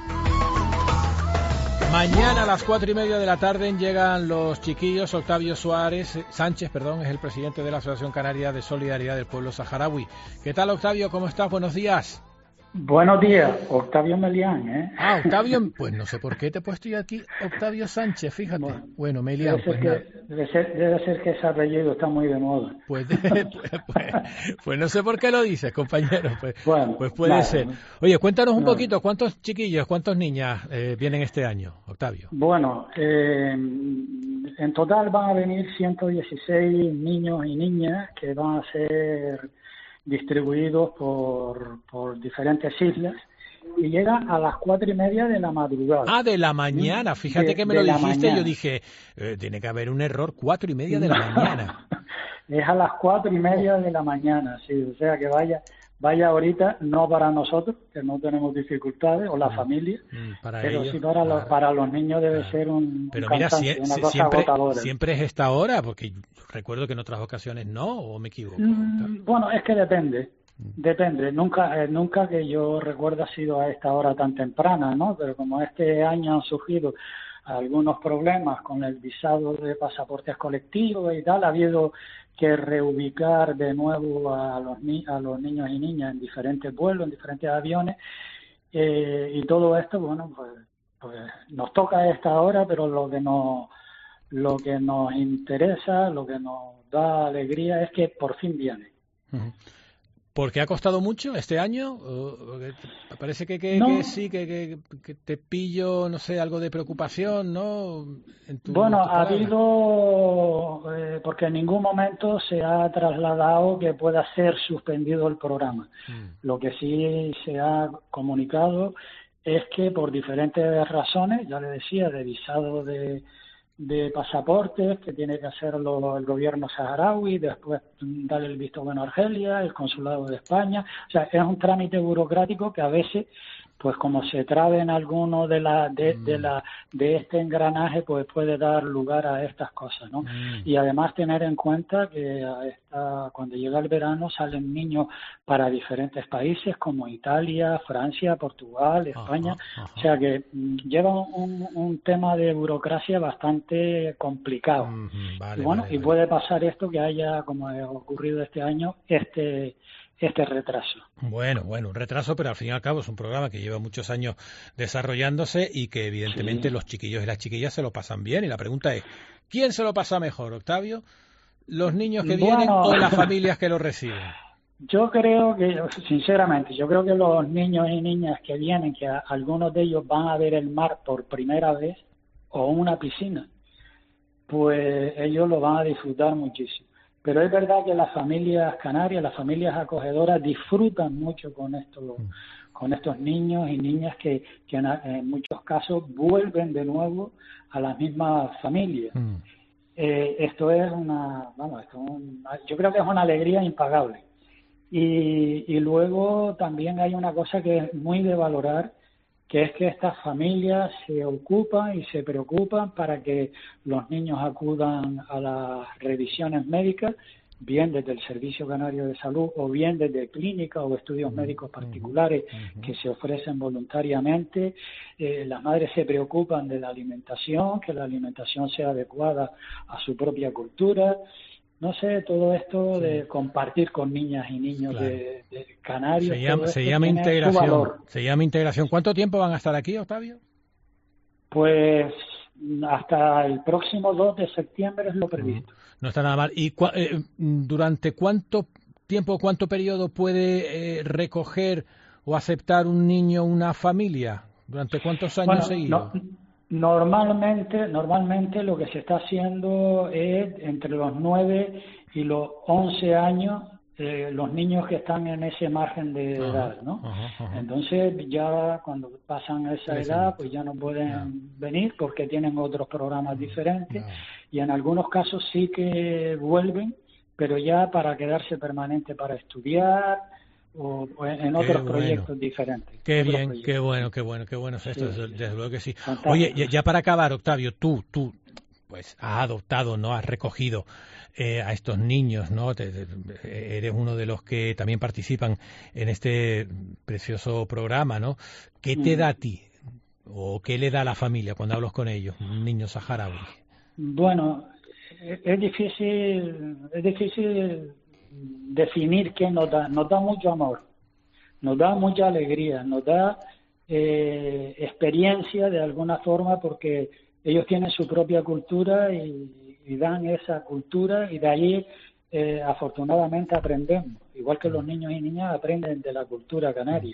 Speaker 2: Mañana a las cuatro y media de la tarde llegan los chiquillos. Octavio Suárez Sánchez, perdón, es el presidente de la Asociación Canaria de Solidaridad del Pueblo Saharaui. ¿Qué tal, Octavio? ¿Cómo estás? Buenos días.
Speaker 9: Buenos días, Octavio Melián, ¿eh?
Speaker 2: Ah, Octavio, pues no sé por qué te he puesto yo aquí Octavio Sánchez, fíjate. Bueno, bueno Melián,
Speaker 9: debe ser,
Speaker 2: pues
Speaker 9: que, debe, ser, debe ser que ese apellido está muy de moda.
Speaker 2: Pues, pues, pues, pues no sé por qué lo dices, compañero, pues, bueno, pues puede nada, ser. Oye, cuéntanos un nada. poquito, ¿cuántos chiquillos, cuántas niñas eh, vienen este año, Octavio?
Speaker 9: Bueno, eh, en total van a venir ciento dieciséis niños y niñas que van a ser distribuidos por, por diferentes islas y llega a las cuatro y media de la madrugada.
Speaker 2: Ah, de la mañana, fíjate de, que me lo dijiste, yo dije, eh, tiene que haber un error, cuatro y media de la mañana.
Speaker 9: Es a las cuatro y media de la mañana, sí, o sea que vaya vaya ahorita, no para nosotros, que no tenemos dificultades, o la mm, familia, mm, para pero ellos, sí para, claro, los, para los niños debe claro. ser un,
Speaker 2: pero
Speaker 9: un
Speaker 2: mira,
Speaker 9: cansancio,
Speaker 2: si,
Speaker 9: una
Speaker 2: si,
Speaker 9: cosa
Speaker 2: siempre,
Speaker 9: agotadora.
Speaker 2: Siempre es esta hora, porque recuerdo que en otras ocasiones no, o me equivoco.
Speaker 9: Mm, bueno, es que depende. Depende, nunca eh, nunca que yo recuerdo ha sido a esta hora tan temprana, ¿no? Pero como este año han surgido algunos problemas con el visado de pasaportes colectivos y tal, ha habido que reubicar de nuevo a los ni a los niños y niñas en diferentes vuelos, en diferentes aviones, eh, y todo esto, bueno, pues, pues nos toca a esta hora, pero lo que nos lo que nos interesa, lo que nos da alegría es que por fin viene.
Speaker 2: Uh-huh. ¿Porque ha costado mucho este año? Parece que, que,
Speaker 9: no.
Speaker 2: que sí, que, que, que te pillo, no sé, algo de preocupación, ¿no? En tu,
Speaker 9: bueno,
Speaker 2: en tu
Speaker 9: ha habido, eh, porque en ningún momento se ha trasladado que pueda ser suspendido el programa. Mm. Lo que sí se ha comunicado es que por diferentes razones, ya le decía, de visado de... de pasaportes que tiene que hacerlo el gobierno saharaui, después darle el visto bueno a Argelia, el consulado de España, o sea, es un trámite burocrático que a veces, pues como se trabe en alguno de la de, mm. de la de este engranaje, pues puede dar lugar a estas cosas, ¿no? Mm. Y además tener en cuenta que a esta, cuando llega el verano salen niños para diferentes países como Italia, Francia, Portugal, España, ajá, ajá. O sea que mm, lleva un, un tema de burocracia bastante complicado. Mm, vale, y bueno, vale, y vale. puede pasar esto que haya, como ha ocurrido este año, este este retraso.
Speaker 2: Bueno, bueno, un retraso, pero al fin y al cabo es un programa que lleva muchos años desarrollándose y que evidentemente sí. los chiquillos y las chiquillas se lo pasan bien. Y la pregunta es, ¿quién se lo pasa mejor, Octavio? ¿Los niños que bueno, vienen o las familias que lo reciben?
Speaker 9: Yo creo que, sinceramente, yo creo que los niños y niñas que vienen, que a, algunos de ellos van a ver el mar por primera vez o una piscina, pues ellos lo van a disfrutar muchísimo. Pero es verdad que las familias canarias, las familias acogedoras disfrutan mucho con estos, mm. con estos niños y niñas que, que en, en muchos casos vuelven de nuevo a las mismas familias. Mm. Eh, esto es una, vamos, esto es una, yo creo que es una alegría impagable. Y, y luego también hay una cosa que es muy de valorar, que es que estas familias se ocupan y se preocupan para que los niños acudan a las revisiones médicas, bien desde el Servicio Canario de Salud o bien desde clínicas o estudios médicos particulares que se ofrecen voluntariamente. Eh, las madres se preocupan de la alimentación, que la alimentación sea adecuada a su propia cultura. No sé, todo esto sí. de compartir con niñas y niños claro. de, de Canarias.
Speaker 2: Se llama, se llama integración. Se llama integración. ¿Cuánto tiempo van a estar aquí, Octavio?
Speaker 9: Pues hasta el próximo dos de septiembre es lo previsto.
Speaker 2: No está nada mal. ¿Y cua- eh, durante cuánto tiempo, cuánto periodo puede eh, recoger o aceptar un niño una familia? ¿Durante cuántos años
Speaker 9: bueno,
Speaker 2: seguidos?
Speaker 9: No, normalmente, normalmente lo que se está haciendo es entre los nueve y los once años, eh, los niños que están en ese margen de ajá, edad, ¿no? Ajá, ajá. Entonces ya cuando pasan esa edad, pues ya no pueden no. venir porque tienen otros programas diferentes. No. Y en algunos casos sí que vuelven, pero ya para quedarse permanente para estudiar o, o en otros qué proyectos bueno. diferentes.
Speaker 2: Qué bien, proyectos. qué bueno, qué bueno, qué bueno es esto, sí, desde sí. luego que sí. Fantástico. Oye, ya, ya para acabar, Octavio, tú, tú, pues has adoptado, ¿no? Has recogido eh, a estos niños, ¿no? Te, te, eres uno de los que también participan en este precioso programa, ¿no? ¿Qué te mm. da a ti o qué le da a la familia cuando hablas con ellos, un niño saharaui?
Speaker 9: Bueno, es difícil, es difícil definir qué nos da. Nos da mucho amor, nos da mucha alegría, nos da eh, experiencia de alguna forma porque ellos tienen su propia cultura y, y dan esa cultura y de ahí eh, afortunadamente aprendemos. Igual que los niños y niñas aprenden de la cultura canaria.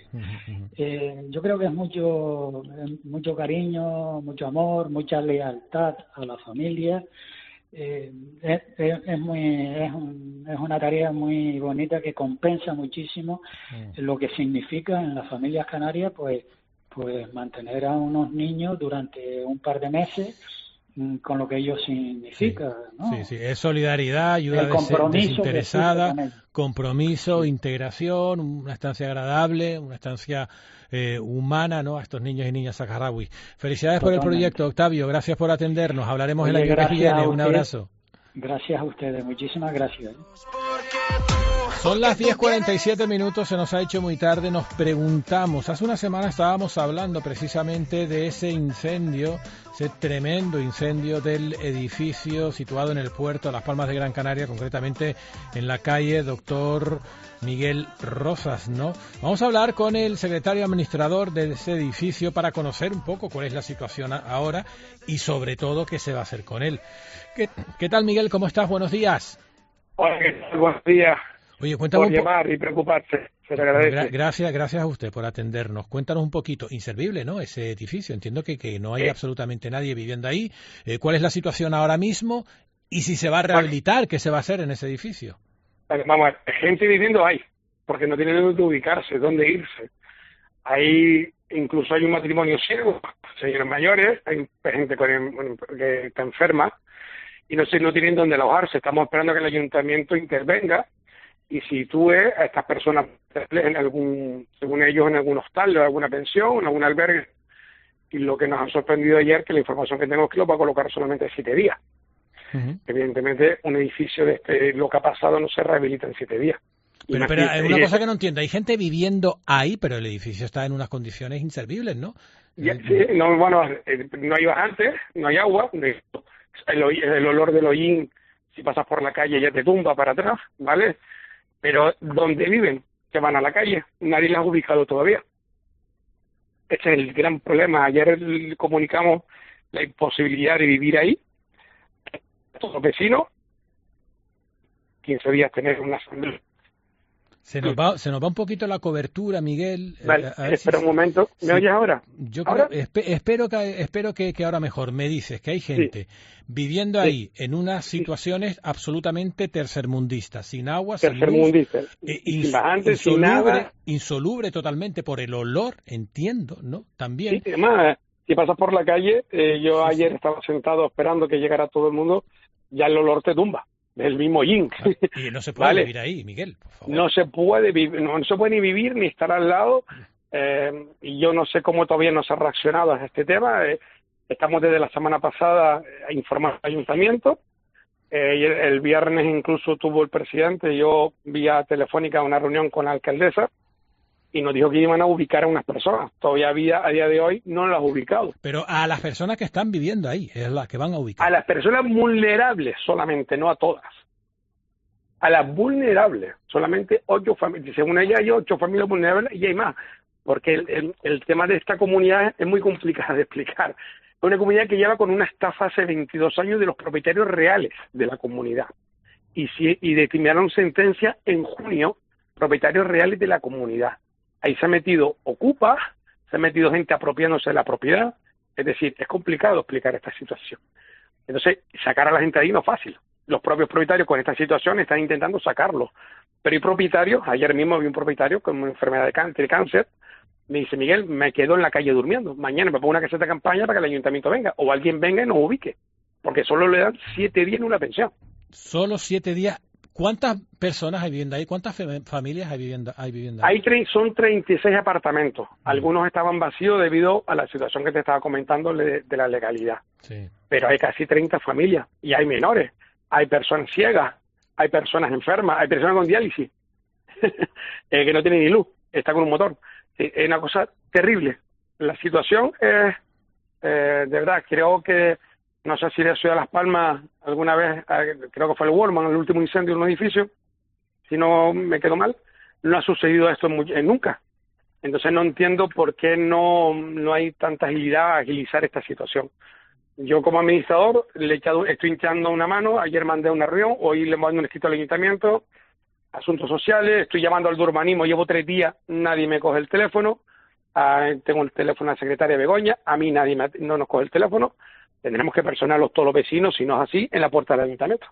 Speaker 9: Eh, yo creo que es mucho, mucho cariño, mucho amor, mucha lealtad a la familia. Eh, es, es, es muy es, un, es una tarea muy bonita que compensa muchísimo mm. lo que significa en las familias canarias pues pues mantener a unos niños durante un par de meses mm, con lo que ello significa,
Speaker 2: sí,
Speaker 9: ¿no?
Speaker 2: Sí, sí, es solidaridad, ayuda des- desinteresada, compromiso, sí. integración, una estancia agradable, una estancia eh, humana, ¿no? A estos niños y niñas saharauis. Felicidades Totalmente. por el proyecto, Octavio. Gracias por atendernos. Hablaremos Oye, el año que viene. Un abrazo.
Speaker 9: Gracias a ustedes. Muchísimas gracias.
Speaker 2: Son las diez cuarenta y siete minutos, se nos ha hecho muy tarde. Nos preguntamos, hace una semana estábamos hablando precisamente de ese incendio, ese tremendo incendio del edificio situado en el puerto de Las Palmas de Gran Canaria, concretamente en la calle Doctor Miguel Rosas, ¿no? Vamos a hablar con el secretario administrador de ese edificio para conocer un poco cuál es la situación ahora y sobre todo qué se va a hacer con él. ¿Qué, qué tal, Miguel? ¿Cómo estás? Buenos días.
Speaker 10: Hola, ¿qué tal? Buenos días.
Speaker 2: Oye, cuéntame
Speaker 10: por llamar y preocuparse, se le agradece.
Speaker 2: Gra- gracias, gracias a usted por atendernos. Cuéntanos un poquito, inservible, ¿no? Ese edificio, entiendo que, que no hay eh. absolutamente nadie viviendo ahí. Eh, ¿Cuál es la situación ahora mismo? Y si se va a rehabilitar, ¿qué se va a hacer en ese edificio?
Speaker 10: Vamos a ver, gente viviendo hay, porque no tienen dónde ubicarse, dónde irse. Hay, incluso hay un matrimonio ciego, señores mayores, hay gente con, bueno, que está enferma y no, sé, no tienen dónde alojarse. Estamos esperando que el ayuntamiento intervenga y sitúe a estas personas en algún, según ellos, en algún hostal, en alguna pensión, en algún albergue. Y lo que nos ha sorprendido ayer, que la información que tengo es que lo va a colocar solamente siete días. Uh-huh. Evidentemente, un edificio de este, lo que ha pasado no se rehabilita en siete días.
Speaker 2: Pero, pero hay una cosa que no entiendo, hay gente viviendo ahí, pero el edificio está en unas condiciones inservibles, ¿no?
Speaker 10: Ya, sí, no, bueno, no hay bajantes, no hay agua, el, el olor del hollín, si pasas por la calle ya te tumba para atrás, ¿vale? Pero ¿dónde viven? Que van a la calle, nadie las ha ubicado todavía. Ese es el gran problema. Ayer comunicamos la imposibilidad de vivir ahí. Todos los vecinos, quince días tener una asamblea.
Speaker 2: Se nos va, se nos va un poquito la cobertura, Miguel.
Speaker 10: Vale, eh, espera si... un momento. ¿Me sí. oyes ahora?
Speaker 2: Yo
Speaker 10: ¿Ahora?
Speaker 2: Creo, espe, espero que espero que, que ahora mejor. Me dices que hay gente sí. viviendo sí. ahí en unas situaciones sí. absolutamente tercermundistas, sin agua, sin luz, eh, ins,
Speaker 10: antes,
Speaker 2: insoluble,
Speaker 10: sin nada.
Speaker 2: insoluble totalmente por el olor, entiendo, ¿no? También.
Speaker 10: Sí, además, si pasas por la calle, eh, yo sí, ayer sí. estaba sentado esperando que llegara todo el mundo, ya el olor te tumba. El mismo yin.
Speaker 2: Ah, y no se puede ¿vale? vivir ahí, Miguel, por favor.
Speaker 10: No se puede vivir, no, no se puede ni vivir ni estar al lado. Eh, y yo no sé cómo todavía no se ha reaccionado a este tema. Eh, estamos desde la semana pasada a informar al ayuntamiento. Eh, y el, el viernes incluso tuvo el presidente, yo vía telefónica una reunión con la alcaldesa y nos dijo que iban a ubicar a unas personas. Todavía había, a día de hoy no las ha ubicado.
Speaker 2: Pero a las personas que están viviendo ahí, es las que van a ubicar.
Speaker 10: A las personas vulnerables solamente, no a todas. A las vulnerables, solamente ocho familias. Según ella hay ocho familias vulnerables y hay más. Porque el, el, el tema de esta comunidad es muy complicado de explicar. Es una comunidad que lleva con una estafa hace veintidós años de los propietarios reales de la comunidad. Y, si, y determinaron sentencia en junio, propietarios reales de la comunidad. Ahí se ha metido Ocupa, se ha metido gente apropiándose de la propiedad. Es decir, es complicado explicar esta situación. Entonces, sacar a la gente de ahí no es fácil. Los propios propietarios con esta situación están intentando sacarlos. Pero hay propietarios, ayer mismo vi un propietario con una enfermedad de cáncer, de cáncer, me dice, Miguel, me quedo en la calle durmiendo. Mañana me pongo una caseta de campaña para que el ayuntamiento venga. O alguien venga y nos ubique. Porque solo le dan siete días en una pensión.
Speaker 2: Solo siete días. ¿Cuántas personas hay viviendo ahí? ¿Cuántas familias hay viviendo, hay viviendo ahí?
Speaker 10: Hay tre- son treinta y seis apartamentos. Algunos estaban vacíos debido a la situación que te estaba comentando de, de la legalidad.
Speaker 2: Sí.
Speaker 10: Pero hay casi treinta familias. Y hay menores. Hay personas ciegas. Hay personas enfermas. Hay personas con diálisis. eh, que no tienen ni luz. Está con un motor. Es una cosa terrible. La situación es, eh, de verdad, creo que, no sé si la ciudad de Las Palmas alguna vez, eh, creo que fue el Walmart, el último incendio de un edificio, si no me quedo mal, no ha sucedido esto muy, eh, nunca. Entonces no entiendo por qué no, no hay tanta agilidad a agilizar esta situación. Yo como administrador le he echado, estoy hinchando una mano, ayer mandé una reunión, hoy le mando un escrito al ayuntamiento, asuntos sociales, estoy llamando al de urbanismo, llevo tres días, nadie me coge el teléfono, ah, tengo el teléfono de la secretaria Begoña, a mí nadie me, no nos coge el teléfono, tendremos que personarlos todos los vecinos, si no es así, en la puerta del ayuntamiento.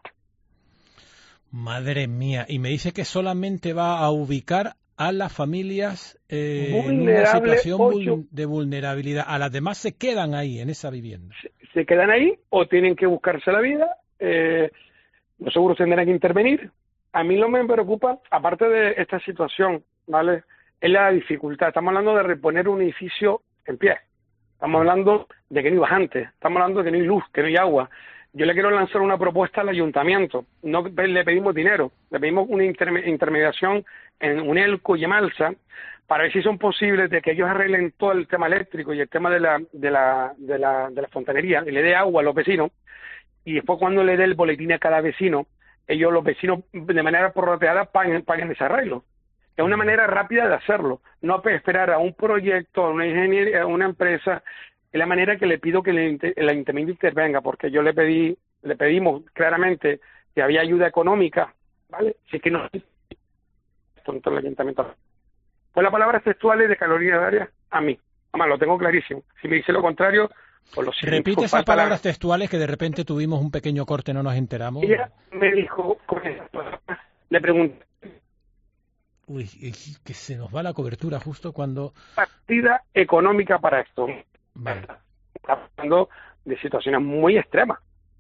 Speaker 2: Madre mía, y me dice que solamente va a ubicar a las familias eh, en una situación vul- de vulnerabilidad, a las demás se quedan ahí, en esa vivienda.
Speaker 10: Se, se quedan ahí o tienen que buscarse la vida, eh, los seguros tendrán que intervenir. A mí lo que me preocupa, aparte de esta situación, ¿vale?, es la dificultad. Estamos hablando de reponer un edificio en pie. Estamos hablando de que no hay bajantes. Estamos hablando de que no hay luz, que no hay agua. Yo le quiero lanzar una propuesta al ayuntamiento. No le pedimos dinero, le pedimos una interme- intermediación en Unelco y Emalsa para ver si son posibles de que ellos arreglen todo el tema eléctrico y el tema de la, de la, de la, de la fontanería y le dé agua a los vecinos. Y después cuando le dé el boletín a cada vecino, ellos, los vecinos, de manera prorrateada, paguen, paguen ese arreglo. Es una manera rápida de hacerlo, no esperar a un proyecto, a una ingeniería, a una empresa. Es la manera que le pido que el, el ayuntamiento intervenga, porque yo le pedí, le pedimos claramente que había ayuda económica, ¿vale? Si es que no, tonto el ayuntamiento. Pues las palabras textuales de Carolina Darias a mí, además lo tengo clarísimo. Si me dice lo contrario, pues lo siento.
Speaker 2: Repite esas palabras la... textuales que de repente tuvimos un pequeño corte, no nos enteramos.
Speaker 10: Ella me dijo con esas palabras, le pregunté.
Speaker 2: Uy, que se nos va la cobertura justo cuando...
Speaker 10: Partida económica para esto.
Speaker 2: Vale.
Speaker 10: Está hablando de situaciones muy extremas.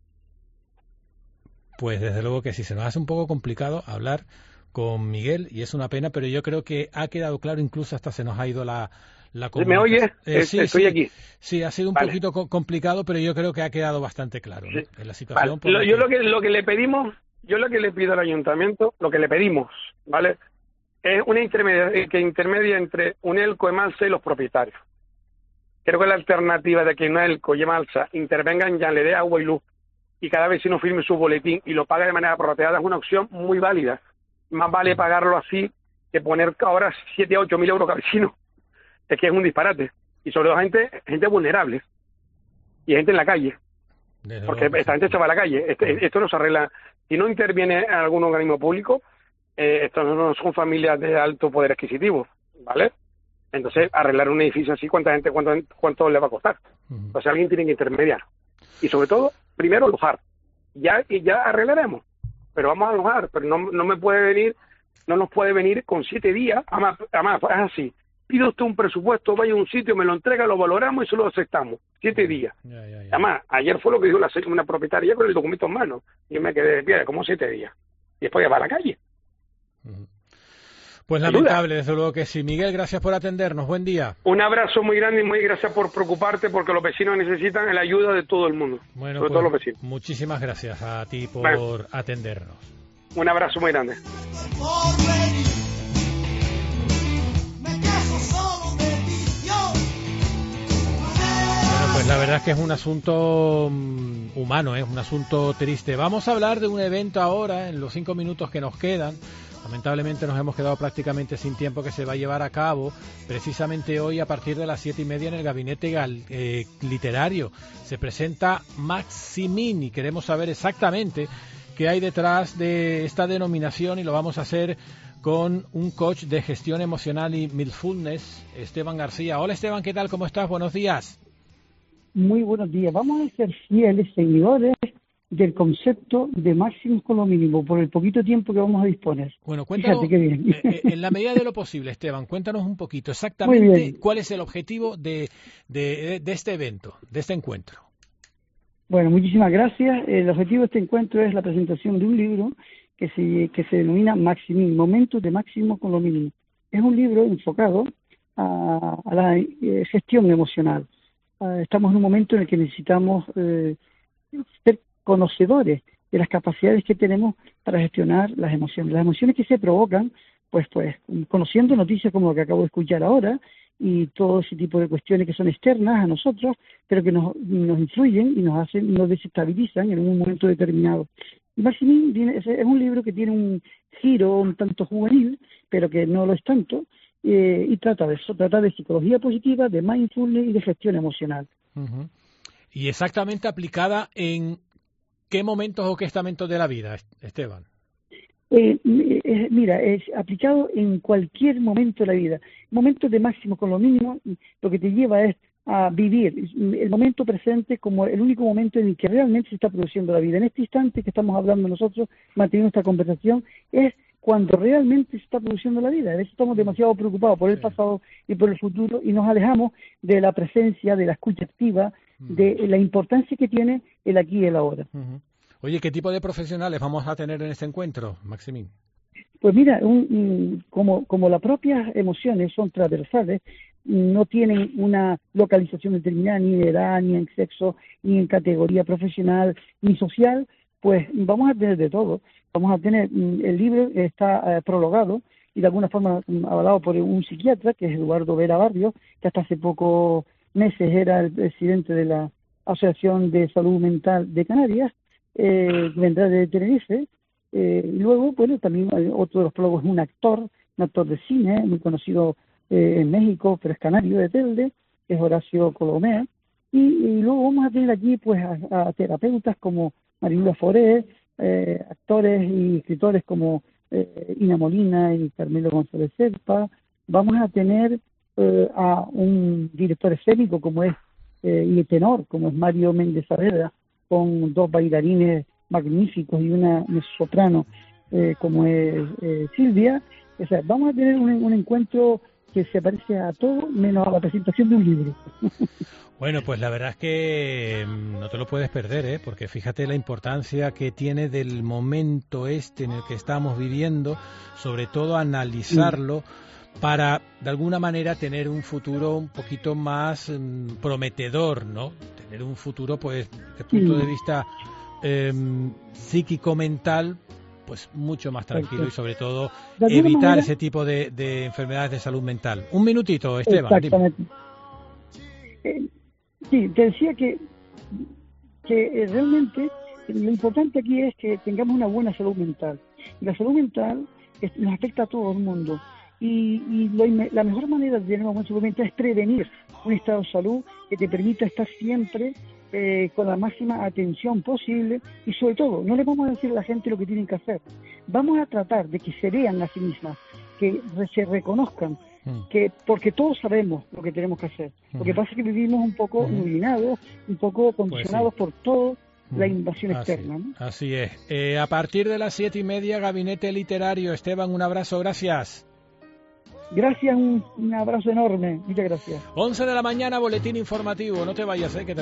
Speaker 2: Pues desde luego que sí, se nos hace un poco complicado hablar con Miguel y es una pena, pero yo creo que ha quedado claro, incluso hasta se nos ha ido la... La
Speaker 10: ¿Me oyes?
Speaker 2: Eh, sí,
Speaker 10: Estoy
Speaker 2: sí,
Speaker 10: aquí.
Speaker 2: Sí, ha sido un vale. poquito co- complicado, pero yo creo que ha quedado bastante claro, ¿no?
Speaker 10: Sí.
Speaker 2: En la situación.
Speaker 10: Vale. Lo,
Speaker 2: que...
Speaker 10: Yo lo que lo que le pedimos, yo lo que le pido al ayuntamiento, lo que le pedimos, ¿vale?, es una intermedia que intermedia entre Unelco, Emalsa y los propietarios. Creo que la alternativa de que Unelco y Emalsa intervengan ya le dé agua y luz y cada vecino firme su boletín y lo pague de manera prorrateada es una opción muy válida. Más vale pagarlo así que poner ahora siete a ocho mil euros cada vecino. Es que es un disparate. Y sobre todo gente, gente vulnerable. Y gente en la calle.
Speaker 2: Desde
Speaker 10: Porque
Speaker 2: luego,
Speaker 10: esta gente se va a la calle. Este, esto no se arregla. Si no interviene algún organismo público, eh, estos no son familias de alto poder adquisitivo, ¿vale? Entonces, arreglar un edificio así, ¿cuánta gente, cuánto, cuánto le va a costar? Uh-huh. Entonces alguien tiene que intermediar. Y sobre todo, primero alojar. Ya, y ya arreglaremos. Pero vamos a alojar. Pero no, no me puede venir, no nos puede venir con siete días. Además, además es así. Pide usted un presupuesto, vaya a un sitio, me lo entrega, lo valoramos y se lo aceptamos. Siete días.
Speaker 2: Ya, ya, ya.
Speaker 10: Además, ayer fue lo que dijo la, una propietaria con el documento en mano. Y yo me quedé de pie, como siete días. Y después ya va a la calle.
Speaker 2: Pues
Speaker 10: ayuda.
Speaker 2: lamentable, desde luego que sí. Miguel, gracias por atendernos. Buen día.
Speaker 10: Un abrazo muy grande y muy gracias por preocuparte, porque los vecinos necesitan la ayuda de todo el mundo,
Speaker 2: Bueno,
Speaker 10: sobre
Speaker 2: pues,
Speaker 10: todo los vecinos.
Speaker 2: muchísimas gracias a ti por
Speaker 10: Bueno.
Speaker 2: atendernos.
Speaker 10: Un abrazo muy grande.
Speaker 2: Bueno, pues la verdad es que es un asunto mm, humano, es un asunto triste. Vamos a hablar de un evento ahora, en los cinco minutos que nos quedan. Lamentablemente nos hemos quedado prácticamente sin tiempo, que se va a llevar a cabo precisamente hoy a partir de las siete y media en el Gabinete Gal, eh, Literario. Se presenta Maximin y queremos saber exactamente qué hay detrás de esta denominación, y lo vamos a hacer con un coach de gestión emocional y mindfulness, Esteban García. Hola Esteban, ¿qué tal? ¿Cómo estás? Buenos días.
Speaker 11: Muy buenos días. Vamos a ser fieles seguidores del concepto de máximos con lo mínimo por el poquito tiempo que vamos a disponer.
Speaker 2: Bueno, cuéntanos,
Speaker 11: Fíjate qué bien.
Speaker 2: eh, en la medida de lo posible, Esteban, cuéntanos un poquito exactamente cuál es el objetivo de, de, de este evento, de este encuentro.
Speaker 11: Bueno, muchísimas gracias. El objetivo de este encuentro es la presentación de un libro que se, que se denomina Maximin, Momentos de Máximo con lo Mínimo. Es un libro enfocado a, a la eh, gestión emocional. Uh, estamos en un momento en el que necesitamos eh, ser conocedores de las capacidades que tenemos para gestionar las emociones. Las emociones que se provocan, pues, pues, conociendo noticias como lo que acabo de escuchar ahora, y todo ese tipo de cuestiones que son externas a nosotros, pero que nos, nos influyen y nos hacen, nos desestabilizan en un momento determinado. Y Maximin tiene, es, es un libro que tiene un giro un tanto juvenil, pero que no lo es tanto, eh, y trata de eso, trata de psicología positiva, de mindfulness y de gestión emocional.
Speaker 2: Uh-huh. Y exactamente aplicada en qué momentos o qué estamentos de la vida, Esteban.
Speaker 11: Eh, eh, mira, es aplicado en cualquier momento de la vida. Momentos de máximo con lo mínimo, lo que te lleva es a vivir el momento presente como el único momento en el que realmente se está produciendo la vida. En este instante que estamos hablando nosotros, manteniendo esta conversación, es cuando realmente se está produciendo la vida. A veces estamos demasiado preocupados por el pasado y por el futuro y nos alejamos de la presencia, de la escucha activa, de la importancia que tiene el aquí y el ahora.
Speaker 2: Uh-huh. Oye, ¿qué tipo de profesionales vamos a tener en este encuentro, Maximin?
Speaker 11: Pues mira, un, un, como, como las propias emociones son transversales, no tienen una localización determinada ni en edad, ni en sexo, ni en categoría profesional, ni social, pues vamos a tener de todo. Vamos a tener, el libro está eh, prologado y de alguna forma avalado por un psiquiatra, que es Eduardo Vera Barrios, que hasta hace pocos meses era el presidente de la Asociación de Salud Mental de Canarias, eh, vendrá de Tenerife. Eh, luego, bueno, también otro de los prólogos es un actor, un actor de cine, muy conocido eh, en México, pero es canario, de Telde, que es Horacio Colomea. Y, y luego vamos a tener aquí pues a, a terapeutas como Marilula Foré, eh, actores y escritores como eh, Ina Molina y Carmelo González Serpa. Vamos a tener eh, a un director escénico como es eh, y tenor como es Mario Méndez Saavedra, con dos bailarines magníficos y una soprano eh, como es eh, Silvia. O sea, vamos a tener un, un encuentro que se parece a todo menos a la presentación de un libro.
Speaker 2: Bueno, pues la verdad es que no te lo puedes perder, ¿eh? Porque fíjate la importancia que tiene del momento este en el que estamos viviendo, sobre todo analizarlo sí. para, de alguna manera, tener un futuro un poquito más um, prometedor, ¿no? Tener un futuro, pues, desde el punto sí. de vista eh, psíquico-mental, pues mucho más tranquilo y sobre todo evitar manera, ese tipo de, de enfermedades de salud mental. Un minutito, Esteban.
Speaker 11: Exactamente. Eh, sí, te decía que, que eh, realmente lo importante aquí es que tengamos una buena salud mental. Y la salud mental es, nos afecta a todo el mundo. Y, y lo, la mejor manera de tener una buena salud mental es prevenir un estado de salud que te permita estar siempre Eh, con la máxima atención posible y sobre todo, no le vamos a decir a la gente lo que tienen que hacer, vamos a tratar de que se vean a sí mismas, que re, se reconozcan, mm. que porque todos sabemos lo que tenemos que hacer. Mm. Lo que pasa es que vivimos un poco iluminados, mm. un poco condicionados pues sí. por toda la invasión
Speaker 2: así,
Speaker 11: externa. ¿no?
Speaker 2: Así es. Eh, a partir de las siete y media, Gabinete Literario. Esteban, un abrazo, gracias.
Speaker 11: Gracias, un, un abrazo enorme, muchas gracias.
Speaker 2: once de la mañana, boletín informativo, no te vayas, eh, que te